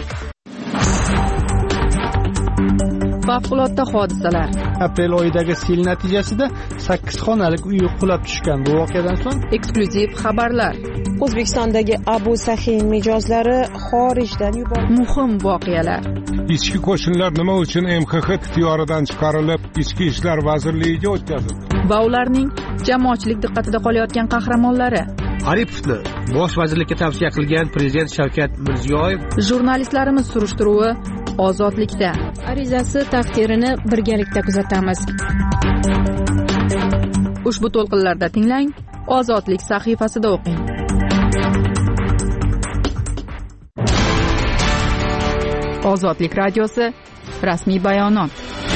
Favqulodda hodisalar. Aprel oyidagi sel natijasida sakkiz xonalik uy qulab tushgan. Bu voqeadan so'ng eksklyuziv xabarlar. O'zbekistondagi Abu Sahin mijozlari xorijdan yuborildi. Muhim voqealar. Ichki qo'shinlar nima uchun M X X ixtiyoridan chiqarilib, Ichki ishlar vazirligiga o'tkazildi? Va ularning jamoatchilik diqqatida qolayotgan qahramonlari. Aripovni bosh vazirlikka tavsiya qilgan prezident Shavkat Mirziyoyev. Jurnalistlarimiz surishtiruvi ozodlikda. Arizasi taqdirini birgalikda kuzatamiz. Ushbu to'lqinlarda tinglang, Ozodlik sahifasida o'qing. Ozodlik radiosi rasmiy bayonot.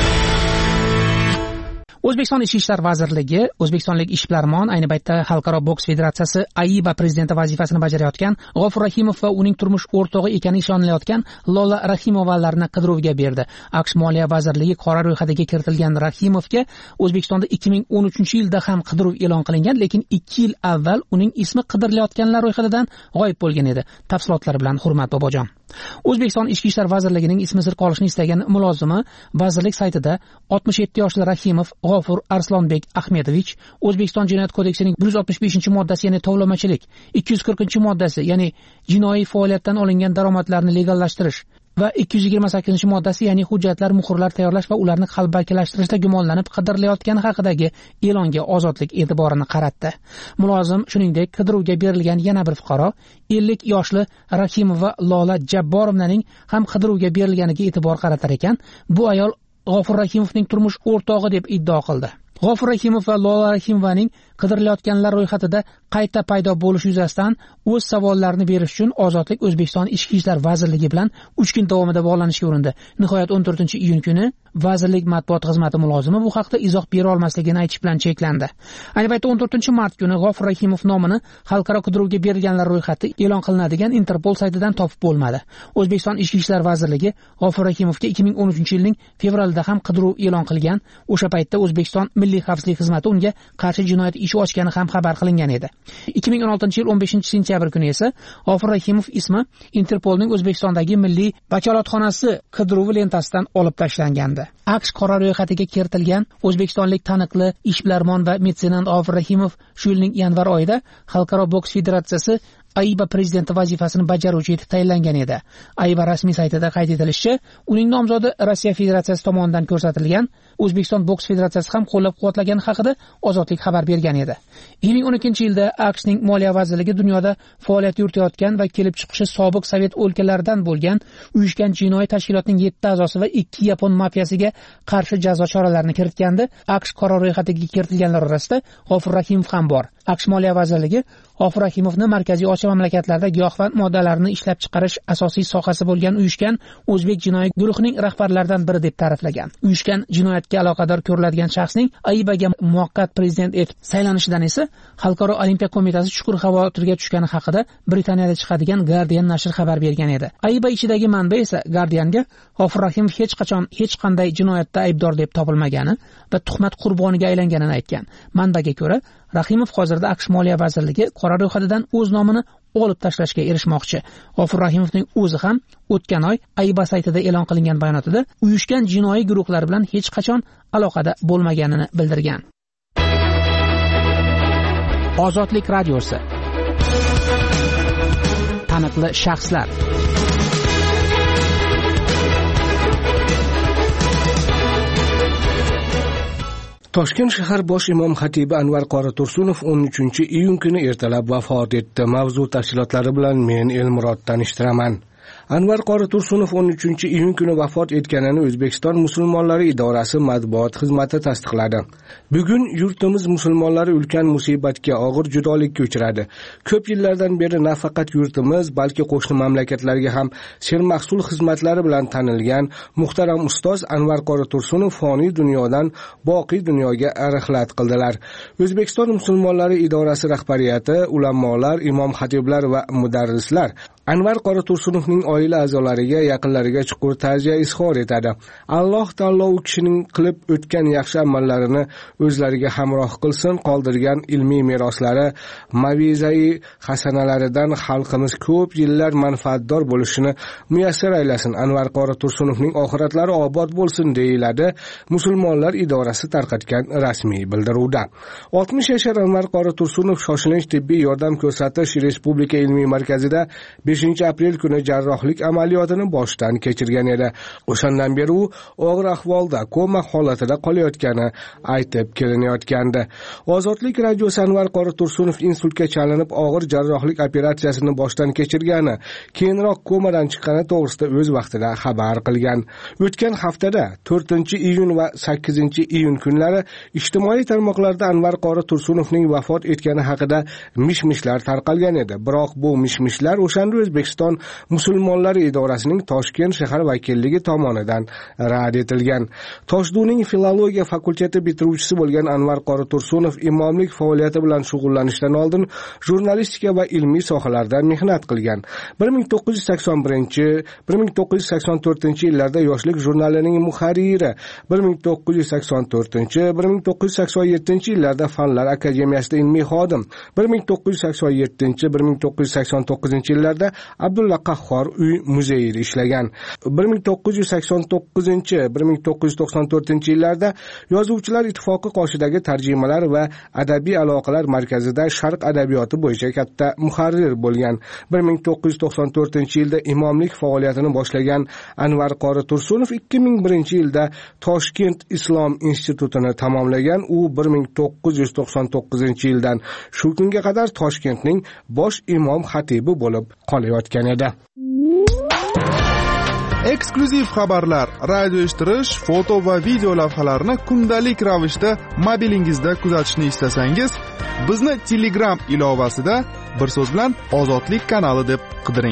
O'zbekiston Ichki ishlar vazirligi O'zbekistonlik ishbilarmon, ayni paytda Xalqaro boks federatsiyasi A I B A prezidenti vazifasini bajarayotgan G'ofur Rahimov va uning turmush o'rtog'i ekani ishonilayotgan Lola Rahimovalarni qidiruvga berdi. AQSh Moliya vazirligi qora ro'yxatiga kiritilgan Rahimovga O'zbekistonda ikki ming o'n uchinchi yilda ham qidiruv e'lon qilingan, lekin ikki yil avval uning ismi qidirilayotganlar ro'yxatidan g'oyib bo'lgan edi. Tafsilotlar bilan Hurmat Bobojon. O'zbekiston Ichki ishlar vazirligining ismi sir qolishini istagan mulozimi vazirlik saytida oltmish yetti yoshli Rahimov G'ofur Arslonbek Ahmedovich O'zbekiston Jinoyat kodeksining bir yuz oltmish beshinchi moddasi, ya'ni tovlamachilik, ikki yuz qirqinchi moddasi, ya'ni jinoiy faoliyatdan olingan daromadlarni legallashtirish va ikki yuz yigirma sakkizinchi moddasi, ya'ni hujjatlar, muhrlar tayyorlash va ularni qalbakilashtirishda gumonlanib qidirilayotgani haqidagi e'longa ozodlik e'tiborini qaratdi. Mulozim shuningdek qidiruvga berilgan yana bir fuqaro ellik yoshli Rahimova Lola Jabborovnaning ham qidiruvga berilganiga e'tibor qaratar ekan. Bu ayol G'ofur Rahimovning turmush o'rtog'i deb iddao qildi. G'ofur Rahimov va Lola Rahimovaning qidirilayotganlar ro'yxatida qayta paydo bo'lish yuzasidan o'z savollarini berish uchun Ozodlik O'zbekiston Ichki ishlar vazirligi bilan uch kun davomida bog'lanishga urindi. Nihoyat o'n to'rtinchi iyun kuni vazirlik matbuot xizmati mulozimi bu haqda izoh bera olmasligini aytish bilan cheklandi. Ayni paytda o'n to'rtinchi mart kuni G'ofur Rahimov nomini xalqaro qidiruvga berilganlar ro'yxati e'lon qilinadigan Interpol saytidan topib bo'lmadi. O'zbekiston Ichki ishlar vazirligi G'ofur Rahimovga ikki ming o'n uchinchi yilning fevralida ham qidiruv e'lon qilgan. O'sha paytda O'zbekiston Milliy xavfsizlik xizmati unga qarshi jinoyat ishi ochgani ham xabar qilingan edi. ikki ming o'n oltinchi yil o'n beshinchi sentyabr kuni esa G'ofur Rahimov ismi Interpolning O'zbekistondagi milliy vakolatxonasi qidiruvi lentasidan olib tashlangandi. AQSh qora ro'yxatiga kiritilgan o'zbekistonlik taniqli ishbilarmon va metsenant G'ofur Rahimov shu yilning yanvar oyida Xalqaro boks federatsiyasi A I B A prezidenti vazifasini bajaruvchi etib tayinlangan edi. A I B A rasmiy saytida qayd etilishicha, uning nomzodi Rossiya Federatsiyasi tomonidan ko'rsatilgan, O'zbekiston boks federatsiyasi ham qo'llab-quvvatlagani haqida Ozodlik xabar bergan edi. ikki ming o'n ikkinchi yilda AQShning Moliya vazirligi dunyoda faoliyat yuritayotgan va kelib chiqishi sobiq Sovet o'lkalaridan bo'lgan uyushgan jinoiy tashkilotning yetti a'zosi va ikki yapon mafiyasiga qarshi jazo choralarini kiritgandi. AQSh qora ro'yxatiga kiritilganlar orasida G'ofur Rahimov ham bor. AQSh Moliya vazirligi G'ofur Rahimovni Markaziy Osiyo mamlakatlarida giyohvand moddalarni ishlab chiqarish asosiy sohasi bo'lgan uyushgan o'zbek jinoiy guruhining rahbarlaridan biri deb ta'riflagan. Uyushgan jinoyatga aloqador ko'riladigan shaxsning A I B Aga muvaqqat prezident etib saylanishidan esa Xalqaro olimpiya qo'mitasi chuqur xavotirga tushgani haqida Britaniyada chiqadigan Guardian nashri xabar bergan edi. A I B A ichidagi manba esa Guardianga G'ofur Rahimov hech qachon hech qanday jinoyatda aybdor deb topilmagani va tuhmat qurboniga aylanganini aytgan. Manbaga ko'ra, Rahimov hozirda AQSh Moliya vazirligi qora ro'yxatidan o'z nomini olib tashlashga erishmoqchi. G'ofur Rahimovning o'zi ham o'tgan oy A I B A saytida e'lon qilingan bayonotida uyushgan jinoiy guruhlar bilan hech qachon aloqada bo'lmaganini bildirgan. Ozodlik radiosi. Taniqli shaxslar. Toshkent shahar bosh imom xatibi Anvar qori Tursunov o'n uchinchi iyun kuni ertalab vafot etdi. Mavzu tafsilotlari bilan men Elmurod tanishtiraman. Anvar qori Tursunov o'n uchinchi iyun kuni vafot etganini O'zbekiston musulmonlari idorasi matbuot xizmati tasdiqladi. Bugun yurtimiz musulmonlari ulkan musibatga, og'ir judolikka uchradi. Ko'p yillardan beri nafaqat yurtimiz, balki qo'shni mamlakatlarga ham sermahsul xizmatlari bilan tanilgan muhtaram ustoz Anvar qori Tursunov foniy dunyodan boqiy dunyoga rihlat qildilar. O'zbekiston musulmonlari idorasi rahbariyati, ulamolar, imom xatiblar va mudarrislar Anvar qori Tursunovning oila a'zolariga, yaqinlariga chuqur ta'ziya izhor etadi. Alloh taolo u kishining qilib o'tgan yaxshi amallarini o'zlariga hamroh qilsin, qoldirgan ilmiy meroslari, mavizai hasanalaridan xalqimiz ko'p yillar manfaatdor bo'lishini muyassar aylasin. Anvar qori Tursunovning oxiratlari obod bo'lsin deyiladi musulmonlar idorasi tarqatgan rasmiy bildiruvda. oltmish yashar Anvar qori Tursunov shoshilinch tibbiy yordam ko'rsatish Respublika ilmiy markazida beshinchi aprel kuni jarrohlik amaliyotini boshdan kechirgan edi. O'shandan beri u og'ir ahvolda, koma holatida qolayotgani aytib kelinayotgandi. Ozodlik radiosi Anvar qori Tursunov insultga chalinib og'ir jarrohlik operatsiyasini boshdan kechirgani, keyinroq komadan chiqqani to'g'risida o'z vaqtida xabar qilgan. O'tgan haftada to'rtinchi iyun va sakkizinchi iyun kunlari ijtimoiy tarmoqlarda Anvar qori Tursunovning vafot etgani haqida mish-mishlar tarqalgan edi. Biroq bu mish-mishlar o'shanda O'zbekiston musulmonlari idorasining Toshkent shahar vakilligi tomonidan rad etilgan. Toshduning filologiya fakulteti bitiruvchisi bo'lgan Anvar qori Tursunov imomlik faoliyati bilan shug'ullanishdan oldin jurnalistika va ilmiy sohalarda mehnat qilgan. bir ming to'qqiz yuz sakson birinchi - bir ming to'qqiz yuz sakson to'rtinchi yillarda Yoshlik jurnalining muharriri, bir ming to'qqiz yuz sakson to'rtinchi - bir ming to'qqiz yuz sakson yettinchi yillarda Fanlar akademiyasida ilmiy xodim, bir ming to'qqiz yuz sakson yettinchi - bir ming to'qqiz yuz sakson to'qqizinchi yillarda Abdulla Qahhor uy muzeyida ishlagan. bir ming to'qqiz yuz sakson to'qqizinchi - bir ming to'qqiz yuz to'qson to'rtinchi yillarda Yozuvchilar ittifoqi qoshidagi tarjimalar va adabiy aloqalar markazida sharq adabiyoti bo'yicha katta muharrir bo'lgan. bir ming to'qqiz yuz to'qson to'rtinchi yilda imomlik faoliyatini boshlagan Anvar qori Tursunov ikki ming birinchi yilda Toshkent Islom institutini tamomlagan. U bir ming to'qqiz yuz to'qson to'qqizinchi yildan shu kunga qadar Toshkentning bosh imom xatibi bo'lib qolayotgan edi. Eksklyuziv xabarlar, radio eshittirish, foto va video lavhalarni kundalik ravishda mobilingizda kuzatishni istasangiz, bizni Telegram ilovasida bir so'z bilan Ozodlik kanali deb qidiring.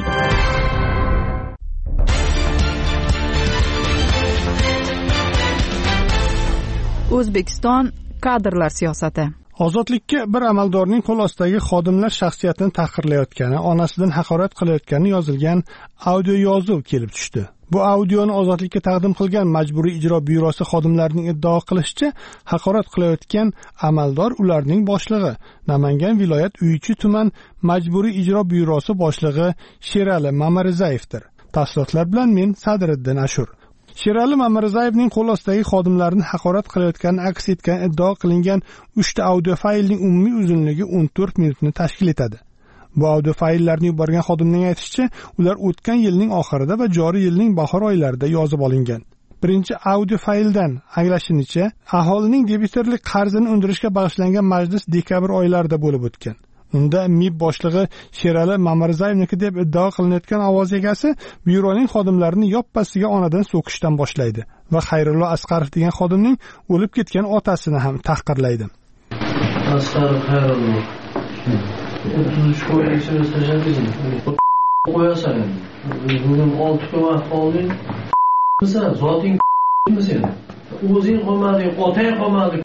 O'zbekiston kadrlar siyosati. Ozodlikka bir amaldorning qo'l ostidagi xodimlar shaxsiyatini tahqirlayotgani, onasidan haqorat qilayotgani yozilgan audio yozuv kelib tushdi. Bu audioni Ozodlikka taqdim qilgan Majburiy ijro byurosi xodimlarining iddao qilishicha, haqorat qilayotgan amaldor ularning boshlig'i, Namangan viloyat Uychi tuman Majburiy ijro byurosi boshlig'i Sherali Mamarizayevdir. Tafsilotlar bilan men Sadriddin Ashur. Sherali Mamarizayevning qo'l ostidagi xodimlarni haqorat qilayotgani aks etgan iddao qilingan uchta audio faylning umumiy uzunligi o'n to'rt minutni tashkil etadi. Bu audio fayllarni yuborgan xodimning aytishicha, ular o'tgan yilning oxirida va joriy yilning bahor oylarida yozib olingan. Birinchi audio fayldan anglashinishicha, aholining debitorlik qarzini undirishga bag'ishlangan majlis dekabr oylarida bo'lib o'tgan. Unda M I B boshlig'i Sherali Mamarizayevniki deb iddao qilinayotgan ovoz egasi byuroning xodimlarini yoppasiga onadan so'kishdan boshlaydi va Xayrullo Asqarov degan xodimning o'lib ketgan otasini ham tahqirlaydi. Asqarov Xayrullo o'ttiz uch qo'yga ichirib qo'yasan. Bugun olti kun vaqt qolding. Sen zoting sen. O'zing qolmading, otang qolmadi.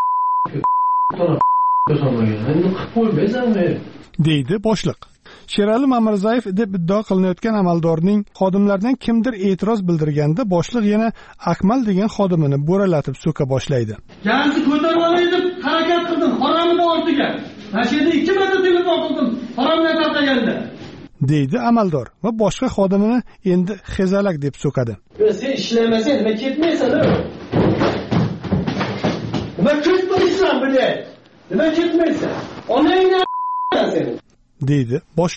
deydi boshliq. Sherali Mamarizayeva deb iddao qilinayotgan amaldorning xodimlardan kimdir e'tiroz bildirganda boshliq yana Akmal degan xodimini bo'ralatib so'ka boshlaydi. Yangi ko'tarib olay deb harakat qildim, haromni ortiga. Mashina ikki marta telefon qildim, haromdan tarqaganda. deydi amaldor va boshqa xodimini endi xezalak deb so'kadi. Sen ishlamasang nima ketmaysan? Nima ketmaysan bilet? Nima ketmaysan? Onangni seni deydi boshliq.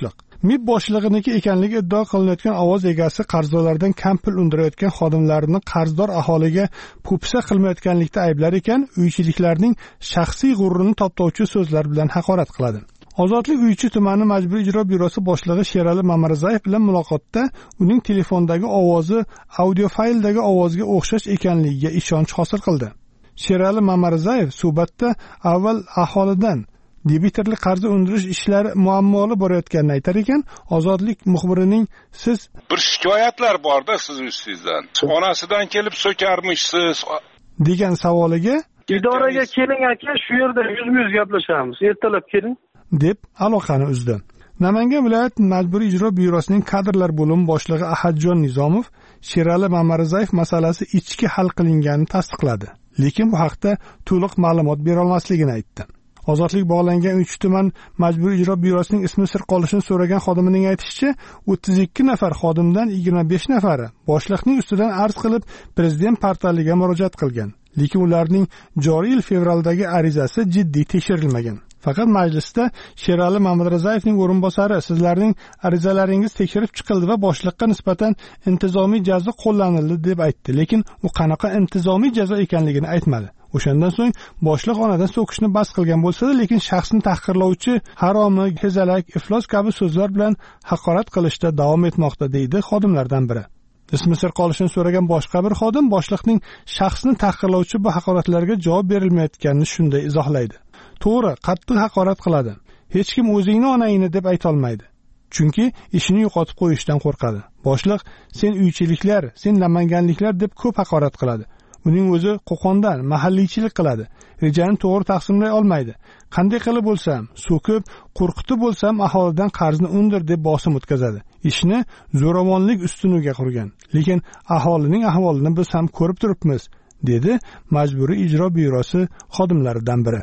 mib boshlig'iniki ekanligi iddao qilinayotgan ovoz egasi qarzdorlardan kam pul undirayotgan xodimlarini qarzdor aholiga po'pisa qilmayotganlikda ayblar ekan, uychiliklarning shaxsiy g'urrini toptovchi so'zlar bilan haqorat qiladi. Ozodlik Uychi tumani majburiy ijro byurosi boshlig'i Sherali Mamarazayev bilan muloqotda uning telefondagi ovozi audio fayldagi ovozga o'xshash ekanligiga ishonch hosil qildi. Sherali Mamarazayev suhbatda avval aholidan debitorlik qarzi undirish ishlari muammoli borayotganini aytar ekan, Ozodlik muxbirining siz bir shikoyatlar borda siz ustingizdan. Onasidan kelib so'karmishsiz degan savoliga idoraga keling aka, shu yerda yuzma-yuz gaplashamiz. Ertalab keling deb aloqani uzdi. Namangan viloyat majburiy ijro byurosining kadrlar bo'limi boshlig'i Ahadjon Nizomov Sherali Mamarazayev masalasi ichki hal qilinganini tasdiqladi, lekin bu haqda to'liq ma'lumot bera olmasligini aytdi. Ozodlik bog'langan uch tuman majburiy ijro byurosining ismi sir qolishini so'ragan xodimining aytishicha, o'ttiz ikki nafar xodimdan yigirma besh nafari boshliqning ustidan arz qilib prezident portaliga murojaat qilgan, lekin ularning joriy yil fevraldagi arizasi jiddiy tekshirilmagan. Faqat majlisda Sherali Mamarazaevning o'rinbosari sizlarning arizalaringiz tekshirib chiqildi va boshliqqa nisbatan intizomiy jazo qo'llanildi deb aytdi, lekin u qanaqa intizomiy jazo ekanligini aytmadi. O'shandan so'ng boshliq onadan so'kishni bas qilgan bo'lsa-da, lekin shaxsni tahqirlovchi, haromi, kezalak, iflos kabi so'zlar bilan haqorat qilishda davom etmoqda, deydi xodimlardan biri. Ismi sir qolishini so'ragan boshqa bir xodim boshliqning shaxsni tahqirlovchi bu haqoratlarga javob berilmayotganini shunday izohlaydi. To'g'ri, qattiq haqorat qiladi. Hech kim o'zingni onangni deb ayta olmaydi. Chunki ishini yo'qotib qo'yishdan qo'rqadi. Boshliq sen uychiliklar, sen namanganliklar deb ko'p haqorat qiladi. Uning o'zi Qo'qondan mahalliychilik qiladi. Rejani to'g'ri taqsimlay olmaydi. Qanday qilib bo'lsam, so'kib, qo'rqitib bo'lsam aholidan qarzni undir deb bosim o'tkazadi. Ishni zo'ravonlik ustuniga qurgan. Lekin aholining ahvolini biz ham ko'rib turibmiz, dedi majburiy ijro byurosi xodimlaridan biri.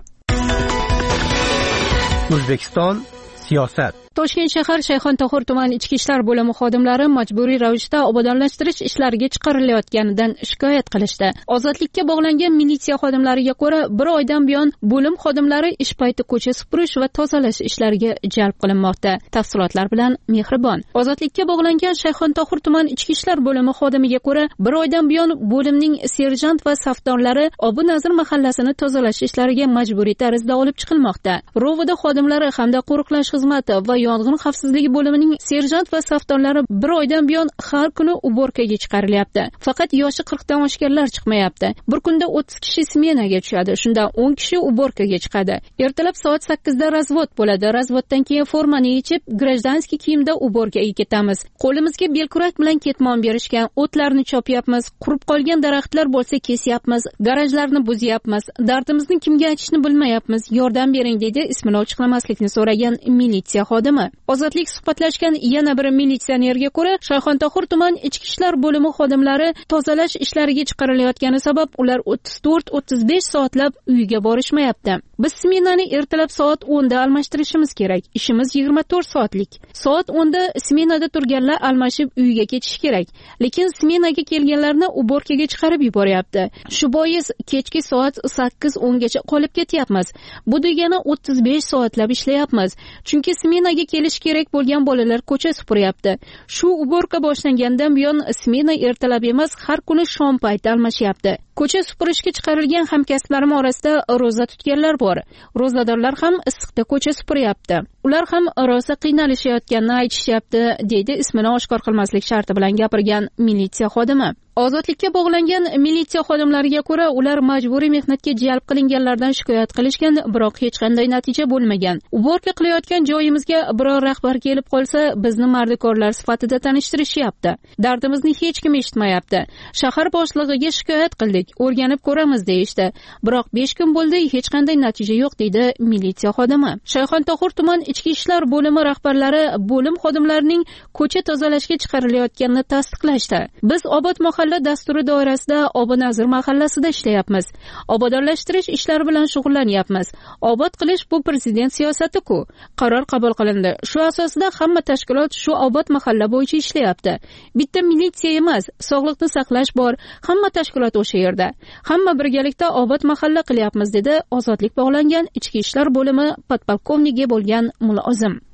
O'zbekiston siyosat. Toshkent shahar Shayxontohur tuman ichki ishlar bo'limi xodimlari majburiy ravishda obodonlashtirish ishlariga chiqarilayotganidan shikoyat qilishdi. Ozodlikka bog'langan militsiya xodimlariga ko'ra, bir oydan buyon bo'lim xodimlari ish payti ko'cha supurish va tozalash ishlariga jalb qilinmoqda. Tafsilotlar bilan Mehribon. Ozodlikka bog'langan Shayxontohur tuman ichki ishlar bo'limi xodimiga ko'ra, bir oydan buyon bo'limning serjant va safdorlari Obu Nazir mahallasini tozalash ishlariga majburiy tarzda olib chiqilmoqda. Rovida xodimlari hamda qo'riqlash xizmati va yong'in xavfsizligi bo'limining serjant va safdorlari bir oydan buyon har kuni uborkaga chiqarilyapti. Faqat yoshi qirqdan oshganlar chiqmayapti. Bir kunda o'ttiz kishi smenaga tushadi. Shundan o'n kishi uborkaga chiqadi. Ertalab soat sakkizda razvod bo'ladi. Razvoddan keyin formani yechib, grajdanskiy kiyimda uborkaga ketamiz. Qo'limizga belkurak bilan ketmon berishgan, o'tlarni chopyapmiz, qurib qolgan daraxtlar bo'lsa kesyapmiz, garajlarni buzyapmiz. Dardimizni kimga aytishni bilmayapmiz. Yordam bering, dedi ismini ochiqlamaslikni so'ragan militsiya xodimi. Ozodlik suhbatlashgan yana bir militsionerga ko'ra, Shayxontohur tuman ichki ishlar bo'limi xodimlari tozalash ishlariga chiqarilayotgani sabab ular o'ttiz to'rt o'ttiz besh soatlab uyiga borishmayapti. Biz smenani ertalab soat o'nda almashtirishimiz kerak. Ishimiz yigirma to'rt soatlik. Soat o'nda smenada turganlar almashib uyiga ketishi kerak. Lekin smenaga kelganlarni uborkaga chiqarib yuboryapti. Shu bois kechki soat sakkiz o'ngacha qolib ketyapmiz. Bu degani o'ttiz besh soatlab ishlayapmiz. Chunki smenaga kelish kerak bo'lgan bolalar ko'cha supuryapti. Shu uborka boshlangandan buyon smena ertalab emas, har kuni shom payti almashyapti. Ko'cha supurishga chiqarilgan hamkasblarim orasida roza tutganlar bor. Rozadorlar ham issiqda ko'cha supuryapti. Ular ham rosa qiynalishayotganini aytishyapti, deydi ismini oshkor qilmaslik sharti bilan gapirgan militsiya xodimi. Ozodlikka bog'langan militsiya xodimlariga ko'ra, ular majburiy mehnatga jalb qilinganlardan shikoyat qilishgan, biroq hech qanday natija bo'lmagan. Uborka qilayotgan joyimizga biror rahbar kelib qolsa, bizni mardikorlar sifatida tanishtirishyapti. Dardimizni hech kim eshitmayapti. Shahar boshlig'iga shikoyat qildik, o'rganib ko'ramiz deyishdi. Biroq besh kun bo'ldi, hech qanday natija yo'q, deydi militsiya xodimi. Shayxontohur tuman ichki ishlar bo'limi rahbarlari bo'lim xodimlarining ko'cha tozalashga chiqarilayotganini tasdiqlashdi. Biz obod mahalla dasturi doirasida Obu Nazir mahallasida ishlayapmiz. Obodonlashtirish ishlari bilan shug'ullanyapmiz. Obod qilish bu prezident siyosati-ku. Qaror qabul qilindi. Shu asosida hamma tashkilot shu obod mahalla bo'yicha ishlayapti. Bitta militsiya emas, sog'liqni saqlash bor, hamma tashkilot o'sha yerda. Hamma birgalikda obod mahalla qilyapmiz, dedi ozodlik bog'langan ichki ishlar bo'limi podpolkovnigi bo'lgan mulozim.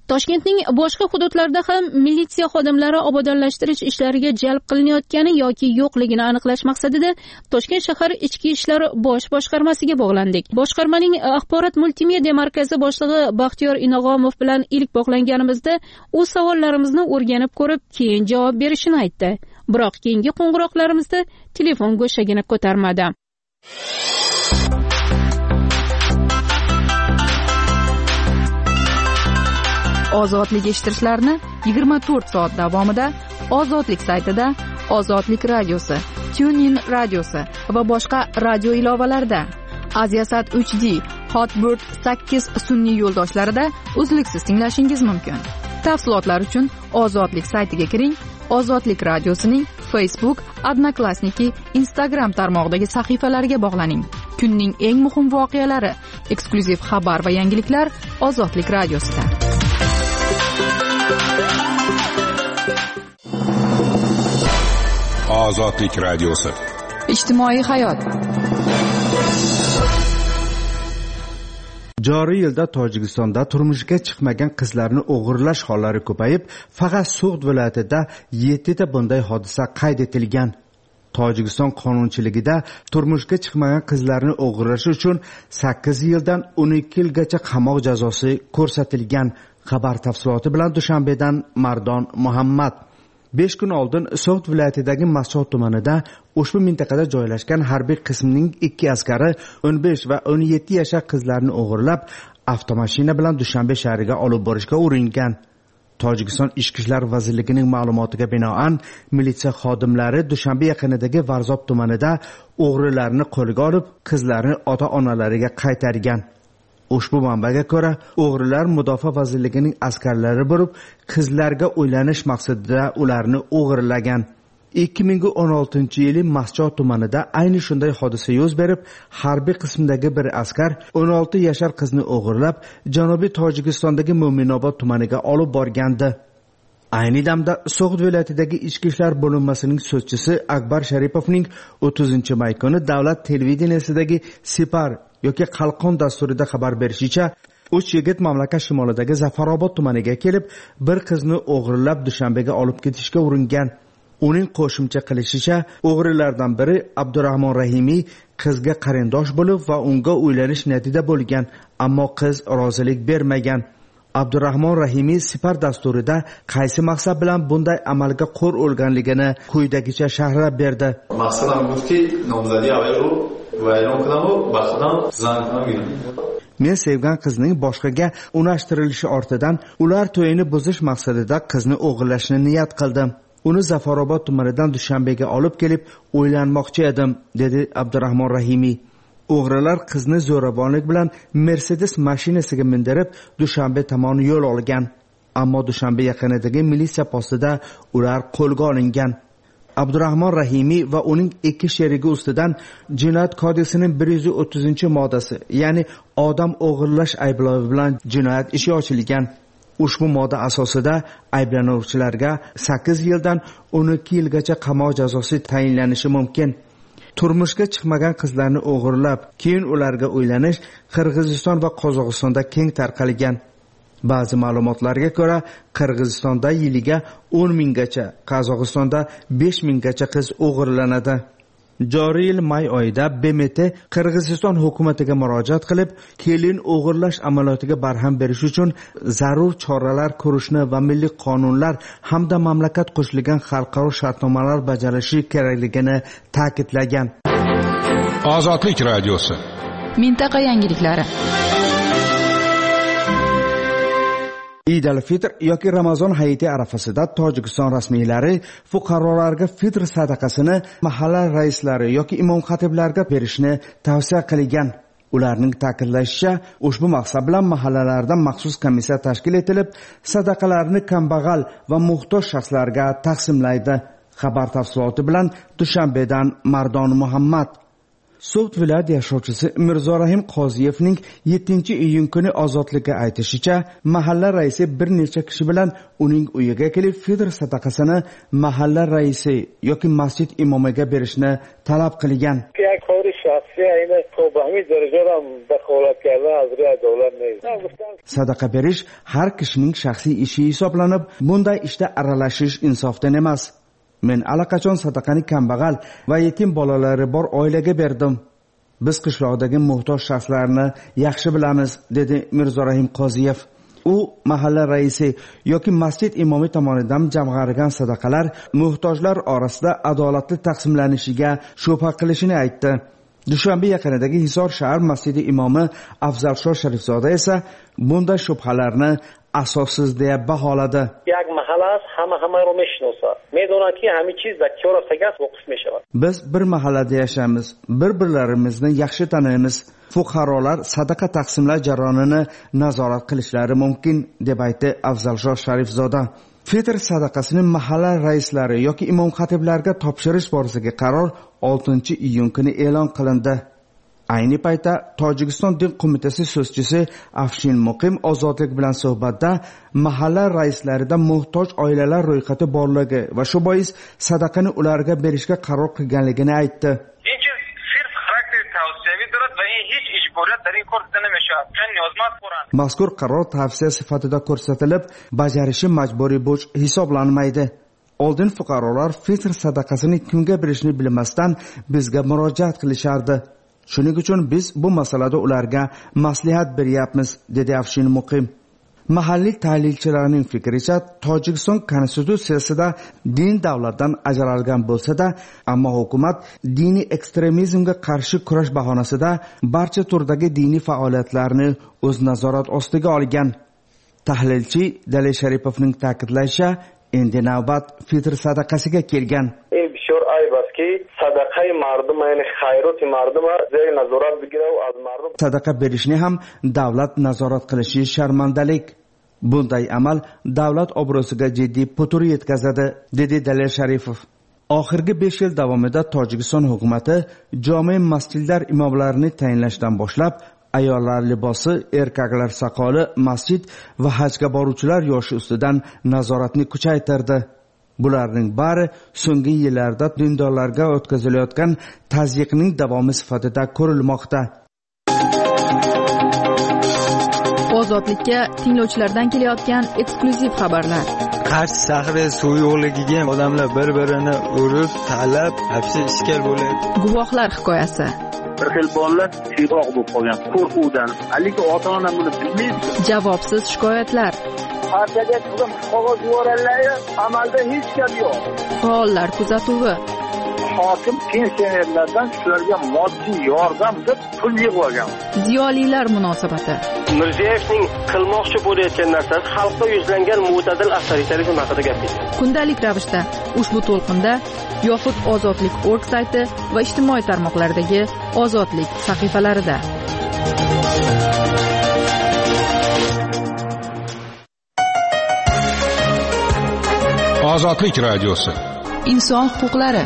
Toshkentning boshqa hududlarida ham militsiya xodimlari obodonlashtirish ishlariga jalb qilinayotgani yoki yo'qligini aniqlash maqsadida Toshkent shahar Ichki ishlar bosh boshqarmasiga bog'landik. Boshqarmaning axborot multimedia markazi boshlig'i Baxtiyor Inog'omov bilan ilk bog'langanimizda u savollarimizni o'rganib ko'rib, keyin javob berishini aytdi. Biroq keyingi qo'ng'iroqlarimizda telefon go'shagini ko'tarmadi. Ozodlik eshittirishlarni yigirma to'rt soat davomida Ozodlik saytida, Ozodlik radiosi, TuneIn radiosi va boshqa radio ilovalarida, Aziasat uch D, Hotbird sakkiz sun'iy yo'ldoshlarida uzluksiz tinglashingiz mumkin. Tafsilotlar uchun Ozodlik saytiga kiring. Ozodlik radiosining Facebook, Odnoklassniki, Instagram tarmog'idagi sahifalariga bog'laning. Kunning eng muhim voqealari, eksklyuziv xabar va yangiliklar Ozodlik radiosida. Ozodlik radiosi. Ijtimoiy hayot. Joriy yilda Tojikistonda turmushga chiqmagan qizlarni o'g'irlash hollari ko'payib, faqat So'g'd viloyatida yetti ta bunday hodisa qayd etilgan. Tojikiston qonunchiligida turmushga chiqmagan qizlarni o'g'irlash uchun sakkiz yildan o'n ikki yilgacha qamoq jazosi ko'rsatilgan. Xabar tafsiloti bilan Dushanbedan Mardon Muhammad. besh kun oldin So'g'd viloyatidagi Masjod tumanida ushbu mintaqada joylashgan harbiy qismning ikki askari o'n besh va o'n yetti yashar qizlarni o'g'irlab, avtomashina bilan Dushanbe shahriga olib borishga uringan. Tojikiston Ichki ishlar vazirligining ma'lumotiga binoan, militsiya xodimlari Dushanbe yaqinidagi Varzob tumanida o'g'rilarni qo'lga olib, qizlarni ota-onalariga qaytargan. Ushbu manbaga ko'ra, o'g'rilar Mudofaa vazirligining askarlari bo'lib, qizlarga uylanish maqsadida ularni o'g'irlagan. ikki ming o'n oltinchi yili Masjod tumanida ayni shunday hodisa yuz berib, harbiy qismdagi bir askar o'n olti yashar qizni o'g'irlab, Janubiy Tojikistondagi Mo'minobod tumaniga olib borgandi. Ayni damda So'g'd viloyatidagi Ichki ishlar bo'linmasining so'zchisi Akbar Sharipovning o'ttizinchi may kuni davlat televideniyasidagi Sipar yoki Qalqon dasturida xabar berishicha, uch yigit mamlakat shimolidagi Zafarobod tumaniga kelib, bir qizni o'g'irlab Dushanbega olib ketishga uringan. Uning qo'shimcha qilishicha, o'g'rilardan biri Abdurahmon Rahimiy qizga qarindosh bo'lib va unga uylanish niyatida bo'lgan, ammo qiz rozilik bermagan. Abdurahmon Rahimiy Sipar dasturida qaysi maqsad bilan bunday amalga qo'l urganligini quyidagicha sharhlab berdi. Maqsadim buki, nomzodi avvalo va e'lon qilaman, baxtdan zan qilgan. Men sevgan qizning boshqaga unashtirilishi ortidan ular to'yini buzish maqsadida qizni o'g'irlashni niyat qildim. Uni Zafarobod tumanidan Dushanbega olib kelib, o'ylanmoqchi edim, dedi Abdurahmon Rahimiy. O'g'rilar qizni zo'ravonlik bilan Mercedes mashinasiga mindirib, Dushanbe tomon yo'l olgan. Ammo Dushanbe yaqinidagi militsiya postida ular qo'lga olingan. Abdurahmon Rahimiy va uning ikki sherigi ustidan Jinoyat kodeksining bir yuz o'ttizinchi moddasi, ya'ni odam o'g'irlash ayblovi bilan jinoyat ishi ochilgan. Ushbu modda asosida ayblanuvchilarga sakkiz yildan o'n ikki yilgacha qamoq jazosi tayinlanishi mumkin. Turmushga chiqmagan qizlarni o'g'irlab, keyin ularga uylanish Qirg'iziston va Qozog'istonda keng tarqalgan. Ba'zi ma'lumotlarga ko'ra, Qirg'izistonda yiliga o'n minggacha, Qozog'istonda besh minggacha qiz o'g'irlanadi. Joriy yil may oyida B M T Qirg'iziston hukumatiga murojaat qilib, kelin o'g'irlash amaliyotiga barham berish uchun zarur choralar ko'rishni va milliy qonunlar hamda mamlakat qo'shilgan xalqaro shartnomalar bajarilishi kerakligini ta'kidlagan. Ozodlik radiosi. Mintaqa yangiliklari. Eid al-Fitr yoki Ramazon hayiti arafasida Tojikiston rasmiylari fuqarolarga fitr sadaqasini mahalla raislari yoki imom xatiblarga berishni tavsiya qilgan. Ularning ta'kidlashicha, ushbu maqsad bilan mahallalarda maxsus komissiya tashkil etilib, sadaqalarni kambag'al va muhtoj shaxslarga taqsimlaydi. Xabar tafsiloti bilan Dushanbedan Mardon Muhammad. So'g'd viloyat yashovchisi Mirzorahim Qoziyevning yettinchi iyun kuni ozodlikka aytishicha, mahalla raisi bir necha kishi bilan uning uyiga kelib fitr sadaqasini mahalla raisi yoki masjid imomiga berishni talab qilgan. کار شخصی این تو به همین درجه هم دخالت کردن از روی دولت نیست. sadaqa berish har kishining shaxsiy ishi hisoblanib, bunday ishda aralashish insofdan emas. Men allaqachon sadaqani kambag'al va yetim bolalari bor oilaga berdim. Biz qishloqdagi muhtoj shaxslarni yaxshi bilamiz, dedi Mirzorahim Qoziyev. U mahalla raisi yoki masjid imomi tomonidan jamg'arilgan sadaqalar muhtojlar orasida adolatli taqsimlanishiga shubha qilishini aytdi. Dushanbe yaqinidagi Hisor shahar masjidi imomi Afzalsho Sharifzoda esa bunday shubhalarni asossiz deb baholadi. یک محله است همه همه رو میشناسه میدونن که همه چیز در کار افتگاس وقف میشود. Biz bir mahallada yashaymiz, bir-birlarimizni yaxshi taniymiz. Fuqarolar sadaqa taqsimlash jarayonini nazorat qilishlari mumkin, deb aytdi Afzalsho Sharifzoda. Fitr sadaqasini mahalla raislari yoki imom xatiblarga topshirish borasidagi qaror oltinchi iyun kuni e'lon qilindi. Ayni paytda Tojikiston din qo'mitasi so'zchisi Afshin Muqim Ozodlik bilan suhbatda mahalla raislarida muhtoj oilalar ro'yxati borligi va shu bois sadaqani ularga berishga qaror qilganligini aytdi. Mazkur qaror tavsiya sifatida ko'rsatilib, bajarishi majburiy bo'ch hisoblanmaydi. Oldin fuqarolar fitr sadaqasini kimga berishni bilmasdan bizga murojaat qilishardi. Shuning uchun biz bu masalada ularga maslahat beryapmiz, dedi Afshin Muqim. Mahalliy tahlilchilarning fikricha, Tojikiston konstitutsiyasida din davlatdan ajralgan bo'lsa-da, ammo hukumat diniy ekstremizmga qarshi kurash bahonasida barcha turdagi diniy faoliyatlarni o'z nazorat ostiga olgan. Tahlilchi Dalil Sharipovning ta'kidlashicha, endi navbat fitr sadaqasiga kelgan. بسیار عیب است که صدقه مردم یعنی خیرات مردم زیر نظارت بگیره و از مردم sadaqa berishni ham davlat nazorat qilishi sharmandalik. Bunday amal davlat obro'siga jiddiy putur yetkazadi, dedi Dalil Sharipov. Oxirgi besh yil davomida Tojikiston hukumati jome masjidlar imomlarini tayinlashdan boshlab ayollar libosi, erkaklar soqoli, masjid va hajga boruvchilar yoshi ustidan nazoratni kuchaytirdi. Bularning bari so'nggi yillarda dindorlarga o'tkazilayotgan tazyiqning davomi sifatida ko'rilmoqda. Ozodlikka tinglovchilardan kelayotgan eksklyuziv xabarlar. Qarshi shahri suv yo'qligiga odamlar bir-birini urib, talab, hapsi ishkal bo'lyapti. Guvohlar hikoyasi. Bir xil bolalar siyoq bo'lib qolgan qo'rquvdan, haligi ota-ona buni bilmaydi. Javobsiz shikoyatlar. Partiyaga chiqib qog'oz yuborganlar, amalda hech gap yo'q. Faollar kuzatuvi. Hokim pensionerlardan shularga moddiy yordam deb pul yig'ib olgan. Ziyolilar munosabati. Mirzayevning qilmoqchi bo'layotgan narsasi xalqqa yuzlangan mo'tadil avtoritarizm haqida gapirdi. Kundalik ravishda ushbu to'lqinda yoxud Ozodlik org sayti va ijtimoiy tarmoqlardagi Ozodlik sahifalarida. Ozodlik radiosi. Inson huquqlari.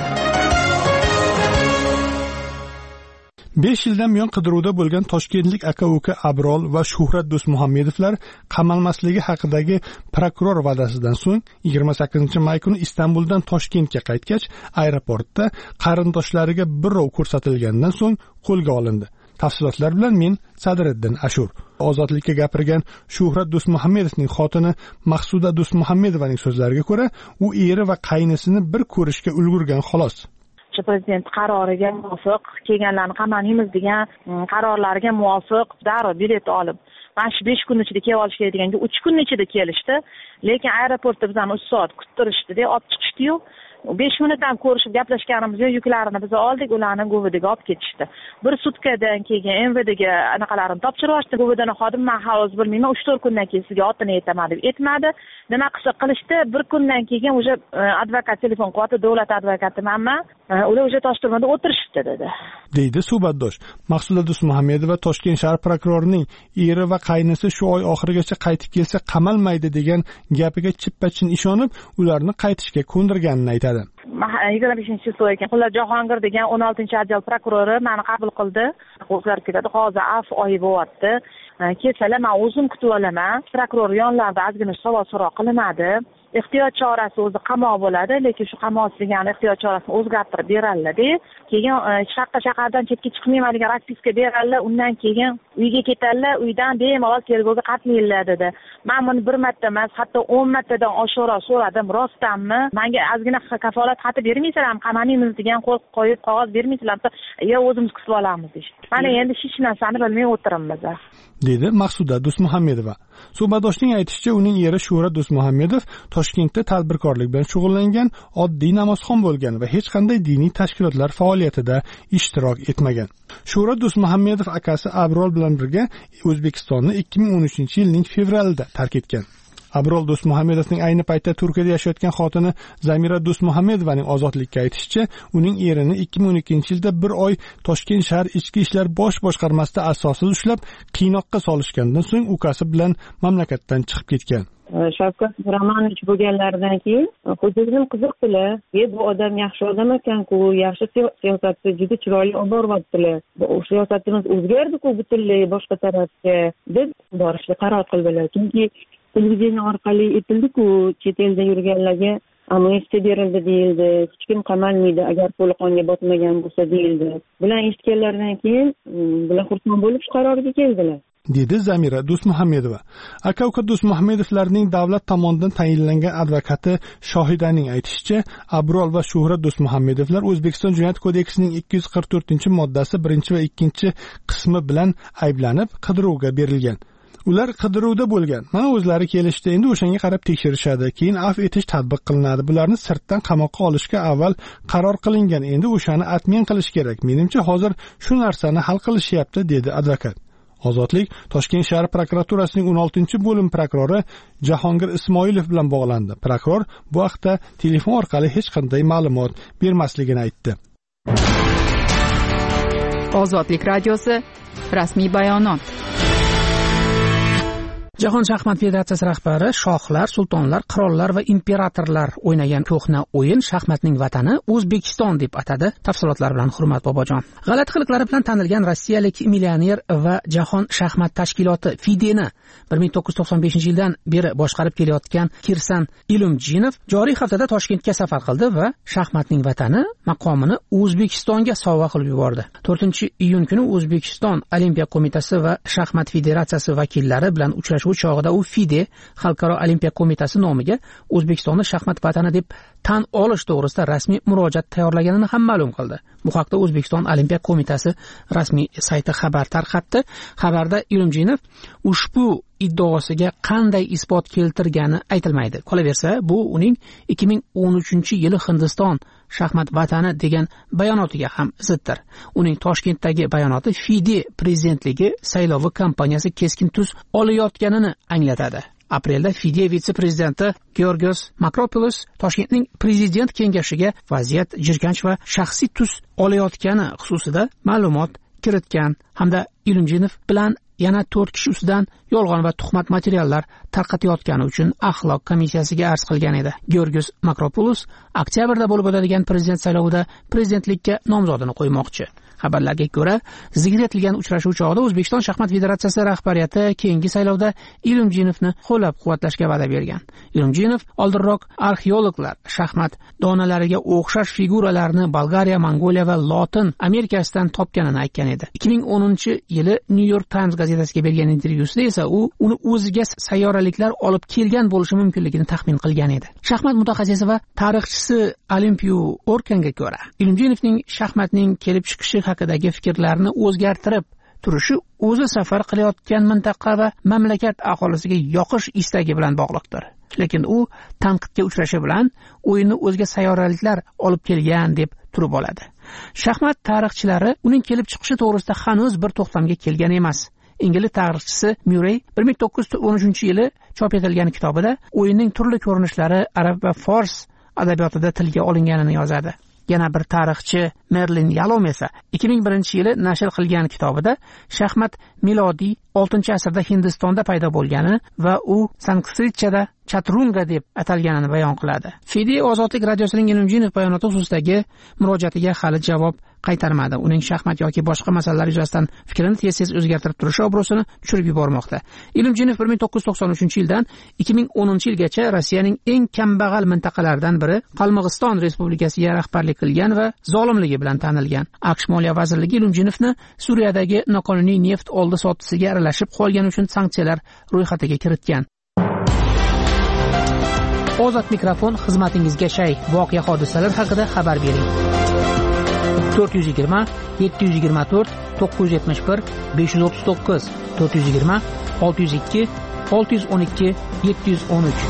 besh yildan buyon qidiruvda bo'lgan toshkentlik aka-uka Abrol va Shuhrat Do'stmuhammedovlar qamalmasligi haqidagi prokuror va'dasidan so'ng yigirma sakkizinchi may kuni Istanbuldan Toshkentga qaytgach, aeroportda qarindoshlariga birrov ko'rsatilgandan so'ng qo'lga olindi. Tafsilotlar bilan men Sadriddin Ashur. Ozodlikka gapirgan Shuhrat Do'stmuhammedovning xotini Maqsuda Do'stmuhammedovaning so'zlariga ko'ra, u eri va qaynisini bir ko'rishga ulgurgan xolos. Prezident qaroriga muvofiq kelganlarni qamalamiz degan qarorlariga muvofiq darrov bilet olib, mana shu besh kun ichida kelib olish kerak deganga uch kun ichida kelishdi, lekin aeroportda bizani uch soat kuttirishdi-da, olib chiqishdi-yu. besh minut ham ko'rishib gaplashganimiz yo'q, yuklarini biz oldik, ularni Govidaga olib ketishdi. Bir sutkadan keyin M V Dga anaqalarini topshirib yuborishdi. Govidaning xodimi men hozir bilmayman, uch to'rt kundan keyin sizga otini aytaman deb aytmadi. Nima qilsa qilishdi, bir kundan keyin o'sha advokat telefon qildi, davlat advokati manman, ular o'sha Toshturmada o'tirishdi dedi. Deydi suhbatdosh. Maqsuda Do'stmuhammedova Toshkent shahar prokurorining eri va qaynisi shu oy oxirigacha qaytib kelsa qamalmaydi degan gapiga chippa-chin ishonib, ularni qaytishga ko'ndirganini aytadi. yigirma beshinchi so'y ekan. Xullas Jahongir degan o'n oltinchi otdel prokurori meni qabul qildi. O'zgarib ketadi. Hozir af oyi bo'lyapti. Kelsalar men o'zim kutib olaman. Prokuror yonlarida ozgina savol so'roq qilinadi. ehtiyot chorasi o'zi qamoq bo'ladi, lekin shu qamoq degan ehtiyot chorasini o'zgartirib beradilar-da. Keyin shaqqa shahardan chetga chiqmayman degan raspiska beradilar, undan keyin uyga ketadilar, uydan bemalol tergovga qatnaydilar dedi. Men buni bir marta emas, hatto o'n martadan oshiqroq so'radim, rostdanmi? Menga ozgina kafolat xati bermaysizlarmi? Qamanimiz degan qo'l qo'yib qog'oz bermaysizlarmi? "Yo, o'zimiz kutib olamiz" deydi. Mana endi hech narsani bilmay o'tiribmiz. dedi Maqsuda Do'stmuhammedova. Suhbatdoshning aytishicha, uning eri Shuhra Do'stmuhammedov Toshkentda tadbirkorlik bilan shug'ullangan oddiy namozxon bo'lgan va hech qanday diniy tashkilotlar faoliyatida ishtirok etmagan. Shuhra Do'stmuhammedov akasi Abrol bilan birga O'zbekistonni ikki ming o'n uchinchi yilning fevralida tark etgan. Abrol Do'stmuhammedovning ayni paytda Turkiyada yashayotgan xotini Zamira Do'stmuhammedovaning ozodlikka aytishicha, uning erini ikki ming o'n ikkinchi yilda bir oy Toshkent shahar ichki ishlar bosh boshqarmasida asossiz ushlab, qiynoqqa solishgandan so'ng ukasi bilan mamlakatdan chiqib ketgan. Shavkat Miromonovich bo'lganlaridan keyin xo'jayinim qiziqdilar. "E, bu odam yaxshi odam ekan-ku, yaxshi siyosatni juda chiroyli olib boryaptilar. Bu siyosatimiz o'zgardi-ku butunlay boshqa tarafga" deb borishga qaror qildilar. Chunki televideniya orqali aytildi-ku, chet elda yurganlarga amnistiya berildi deyildi, hech kim qamalmaydi agar qo'li qonga botmagan bo'lsa deyildi. Bilan eshitganlaridan keyin bular xursand bo'lib shu qarorga keldilar. dedi Zamira Do'stmuhammedova. Aka-uka Do'stmuhammedovlarning davlat tomonidan tayinlangan advokati Shohidaning aytishicha, Abrol va Shuhra Do'stmuhammedovlar O'zbekiston Jinoyat kodeksining ikki yuz qirq to'rtinchi moddasi birinchi va ikkinchi qismi bilan ayblanib qidiruvga berilgan. Ular qidiruvda bo'lgan. Mana o'zlari kelishdi, endi o'shanga qarab tekshirishadi, keyin afv etish tatbiq qilinadi. Bularni sirtdan qamoqqa olishga avval qaror qilingan. Endi o'shani atmen qilish kerak. Menimcha hozir shu narsani hal qilishyapti, dedi advokat. Ozodlik Toshkent shahar prokuraturasining o'n oltinchi bo'lim prokurori Jahongir Ismoilov bilan bog'landi. Prokuror bu haqda telefon orqali hech qanday ma'lumot bermasligini aytdi. Ozodlik radiosi rasmiy bayonot. Jahon shaxmat federatsiyasi rahbari shohlar, sultonlar, qirollar va imperatorlar o'ynagan ko'hna o'yin shaxmatning vatani O'zbekiston deb atadi. Tafsilotlar bilan Hurmat Bobojon. G'alati qiliqlari bilan tanilgan rossiyalik millioner va Jahon shaxmat tashkiloti FIDEni bir ming to'qqiz yuz to'qson beshinchi yildan beri boshqarib kelayotgan Kirsan Ilumjinov joriy haftada Toshkentga safar qildi va shaxmatning vatani maqomini O'zbekistonga sovg'a qilib yubordi. to'rtinchi iyun kuni O'zbekiston Olimpiya qo'mitasi va shaxmat federatsiyasi vakillari bilan uchrashuv chog'ida u FIDE Xalqaro Olimpiya qo'mitasi nomiga O'zbekistonni shaxmat vatani deb tan olish to'g'risida rasmiy murojaat tayyorlaganini ham ma'lum qildi. Bu haqda O'zbekiston Olimpiya qo'mitasi rasmiy sayti xabar tarqatdi. Xabarda Ilumjinov ushbu iddaosiga qanday isbot keltirgani aytilmaydi. Qolaversa, bu uning ikki ming o'n uchinchi yili Hindiston shaxmat vatani degan bayonotiga ham ziddir. Uning Toshkentdagi bayonoti FIDE prezidentligi saylovi kampaniyasi keskin tus olayotganini anglatadi. Aprelda FIDE vitse-prezidenti Georgios Makropoulos Toshkentning prezident kengashiga vaziyat jirkanch va shaxsiy tus olayotgani xususida ma'lumot kiritgan hamda Ilumjinov bilan yana to'rt kishi ustidan yolg'on va tuhmat materiallar tarqatayotgani uchun axloq komissiyasiga arz qilgan edi. Georgios Makropoulos oktyabrda bo'lib o'tadigan prezident saylovida prezidentlikka nomzodini qo'ymoqchi. Xabarlarga ko'ra, zikr etilgan uchrashuv chog'ida O'zbekiston shaxmat federatsiyasi rahbariyati keyingi saylovda Ilumjinovni qo'llab-quvvatlashga va'da bergan. Ilumjinov oldinroq arxeologlar shaxmat donalariga o'xshash figuralarni Bolgariya, Mongoliya va Lotin Amerikasidan topganini aytgan edi. ikki ming o'ninchi yili New York Times gazetasiga bergan intervyusida esa u uni o'ziga sayyoraliklar olib kelgan bo'lishi mumkinligini taxmin qilgan edi. Shaxmat mutaxassisi va tarixchisi Olimpiya Orkanga ko'ra, Ilumjinovning shaxmatning kelib chiqishi haqidagi fikrlarni o'zgartirib turishi o'zi safar qilayotgan mintaqa va mamlakat aholisiga yoqish istagi bilan bog'liqdir. Lekin u tanqidga uchrashi bilan o'yinni o'zga sayyoraliklar olib kelgan deb turib oladi. Shaxmat tarixchilari uning kelib chiqishi to'g'risida hanuz bir to'xtamga kelgan emas. Ingliz tarixchisi Murray bir ming to'qqiz yuz o'n uchinchi yili chop etilgan kitobida o'yinning turli ko'rinishlari arab va fors adabiyotida tilga olinganini yozadi. Yana bir tarixchi Merlin Yalom esa ikki ming birinchi yili nashr qilgan kitobida shaxmat milodiy oltinchi asrda Hindistonda paydo bo'lgani va u sanskritchada chaturunga deb atalganini bayon qiladi. Fide Ozodlik radiosining Ilmjinov bayonoti xususidagi murojaatiga hali javob qaytarmadi. Uning shaxmat yoki boshqa masalalar yuzasidan fikrini tez-tez o'zgartirib turishi obro'sini tushirib yubormoqda. Ilmjinov bir ming to'qqiz yuz to'qson uchinchi yildan ikki ming o'ninchi yilgacha Rossiyaning eng kambag'al mintaqalaridan biri Qalmog'iston Respublikasiga rahbarlik qilgan va zolimligi bilan tanilgan. AQSh Moliya vazirligi Ilmjinovni Suriyadagi noqonuniy neft oldi sotisiga aralashib qolgani uchun sanksiyalar ro'yxatiga kiritgan. Ozod mikrofon xizmatingizga shay. Voqea hodisalar haqida xabar bering. to'rt yuz yigirma yetti yuz yigirma to'rt to'qqiz yuz yetmish bir besh yuz o'ttiz to'qqiz to'rt yuz yigirma olti yuz ikki olti yuz o'n ikki yetti yuz o'n uch.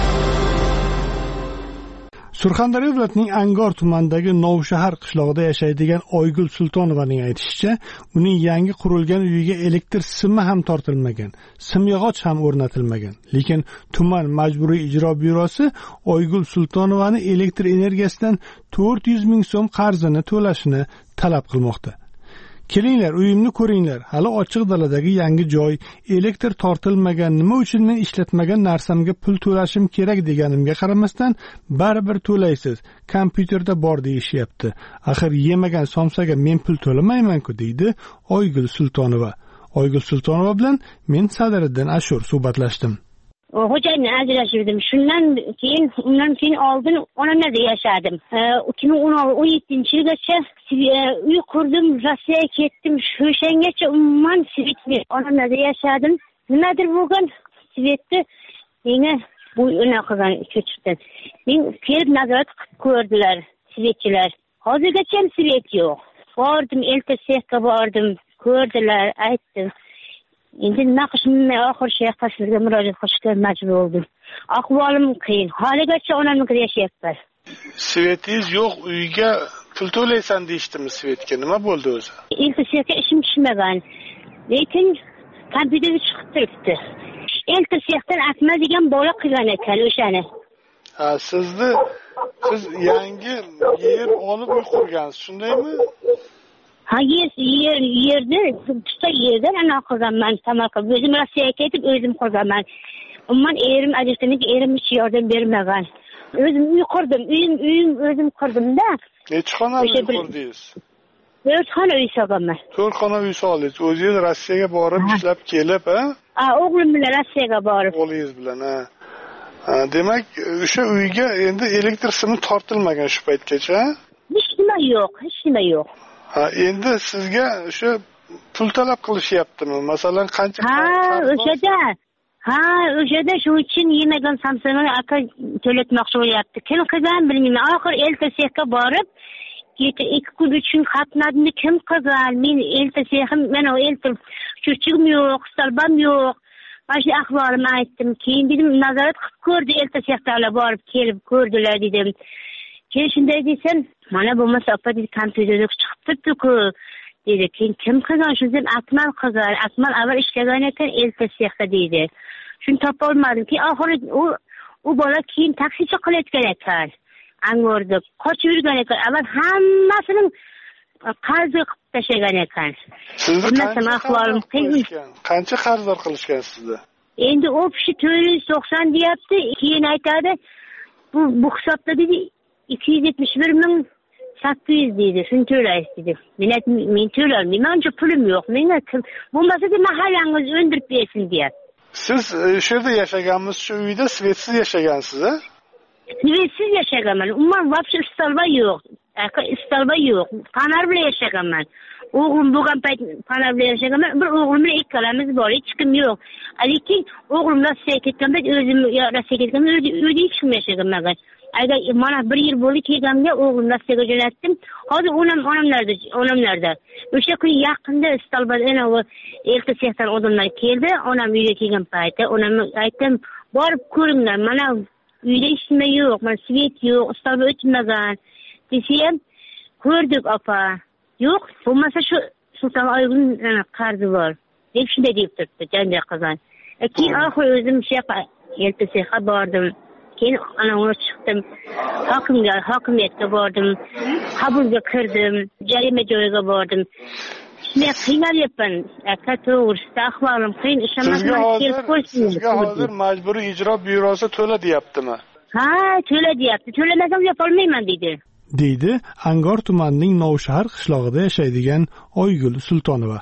Surxondaryo viloyatining Angor tumanidagi Novshahar qishlog'ida yashaydigan Oygul Sultonovaning aytishicha, uning yangi qurilgan uyiga elektr simi ham tortilmagan, simyog'och ham o'rnatilmagan. Lekin tuman majburiy ijro byurosi Oygul Sultonovani elektr energiyasidan to'rt yuz ming so'm qarzini to'lashini talab qilmoqda. Kelinglar, uyimni ko'ringlar. Hali ochiq daladagi yangi joy, elektr tortilmagan, nima uchun men ishlatmagan narsamga pul to'lashim kerak deganimga qaramasdan, baribir to'laysiz. Kompyuterda bor deyishyapti. Axir yemagan somsaga men pul to'lamayman-ku, deydi Oygul Sultonova. Oygul Sultonova bilan men Sadiriddin Ashur suhbatlashdim. Xo'jayindan ajrashdim. Shundan keyin, undan keyin oldin onamda yashadim. ikki ming o'n yettinchi yilgacha uy qurdim, Rossiyaga ketdim. O'shangacha umuman svetni onamda yashadim. Nimadir bo'lgan svetni menga bu unaqagan ko'chirdi. Men kelib nazorat qilib ko'rdilar svetchilar. Hozirgacha ham svet yo'q. Bordim, eltasiga bordim, ko'rdilar, aytdim. Endi nima qilishimni oxir shayxasiga murojaat qilishga majbur bo'ldim. Ahvolim qiyin. Haligacha onamnikida yashayapman. Svetingiz yo'q, uyga pul to'laysan deyishdimi svetga? Nima bo'ldi o'zi? Elektrisiyaga ishim tushmagan. Lekin kompyuterga chiqib turibdi. Elektrisiyadan Akmal degan bola qilgan ekan o'shani. Ha, sizni siz yangi yer olib uy qurgansiz, shundaymi? Ha, yer, yer, yerda, tuta yerdan ana qilganman, Samarqand. O'zim Rossiyaga ketib, o'zim qurganman. Umuman erim ajrashganiki, erim hech yordam bermagan. O'zim uy qurdim, uyim, uyim o'zim qurdim-da. Necha xona uy qurdingiz? to'rt xona uy solganman. to'rt xona uy soldingiz. O'zingiz Rossiyaga borib ishlab kelib, ha? Ha, o'g'lim bilan Rossiyaga borib. O'g'lingiz bilan, ha. Demak, o'sha uyga endi elektr simi tortilmagan shu paytgacha? Hech nima yo'q, hech nima yo'q. Ha, endi sizga o'sha pul talab qilishyaptimi? Masalan, qancha? Ha, o'shada. Ha, o'shada shu uchun yemagan samsani aka to'latmoqchi bo'lyapti. Kim qilgan bilmayman. Oxir eltasiga borib, kecha ikki kun uchun qatnadimni kim qilgan? Men eltasiga, mana eltim, chuchugim yo'q, salbam yo'q. Mana shu ahvolimni aytdim. Keyin dedim, nazorat qilib ko'rdi, eltasiga borib kelib ko'rdilar dedim. Keyin shunday desam, mana bo'lmasa opa dedi, kompyuterda chiqib turibdi-ku dedi. Keyin kim qilgan? Shu deb Akmal qilgan. Akmal avval ishlagan ekan eltasiga deydi. Shuni topa olmadim. Keyin oxiri u u bola keyin taksichi qilayotgan ekan. Angorda qochib yurgan ekan. Avval hammasini qarzdor qilib tashlagan ekan. Sizni qancha qarzdor qilishgan sizni? Endi u kishi to'rt yuz to'qson deyapti. Keyin aytadi, bu bu hisobda dedi ikki yuz yetmish bir ming sakkiz yuz deydi. Shuni to'laysiz dedi. Men aytdim, men to'layolmayman, uncha pulim yo'q. Menga bo'lmasa mahallangiz o'ndirib bersin deyapti. Siz shu yerda yashaganmisiz, shu uyda svetsiz yashagansiz, a? Svetsiz yashaganman. Umuman вообще istalba yo'q. Aka istalba yo'q. Fanar bilan yashaganman. O'g'lim bo'lgan payt fanar bilan yashaganman. Bir o'g'lim bilan ikkalamiz bor, hech kim yo'q. Lekin o'g'lim Rossiyaga ketgan payt o'zim Rossiyaga ketgan payt uyda hech kim yashaganman. Agar mana bir yil bo'ldi kelganimda o'g'lim Rossiyaga jo'natdim. Hozir onam onamlarda, onamlarda. O'sha kun yaqinda istalbada ana o eltasiyadan odamlar keldi. Onam uyga kelgan paytda onamga aytdim, borib ko'ringlar. Mana uyda hech nima yo'q, mana svet yo'q, istalba o'tmagan. Desam, ko'rdik opa. Yo'q, bo'lmasa shu Sulton Oygul qarzi bor. deb shunday deb turibdi janjal qilgan. Keyin oxir o'zim shu eltasiga bordim. Keyin anavi chiqdim. Hokimga, hokimiyatga bordim. Qabulga kirdim. Jarima joyiga bordim. men qiynalyapman aka to'g'risida ahvolim qiyin sizga hozir sizga hozir majburiy ijro byurosi to'la deyaptimi? Ha, to'la deyapti. To'lamasam yopolmayman deydi. deydi Angor tumanining Novshahar qishlog'ida yashaydigan Oygul Sultonova.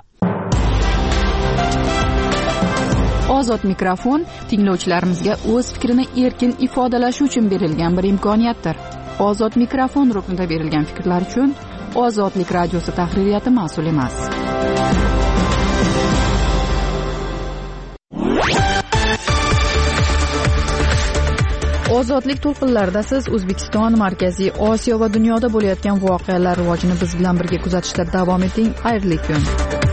Ozod mikrofon tinglovchilarimizga o'z fikrini erkin ifodalashi uchun berilgan bir imkoniyatdir. Ozod mikrofon ruknida berilgan fikrlar uchun Ozodlik radiosi tahririyati mas'ul emas. Ozodlik to'lqinlarida siz O'zbekiston, Markaziy Osiyo va dunyoda bo'layotgan voqealar rivojini biz bilan birga kuzatishda davom eting. Xayrli kun.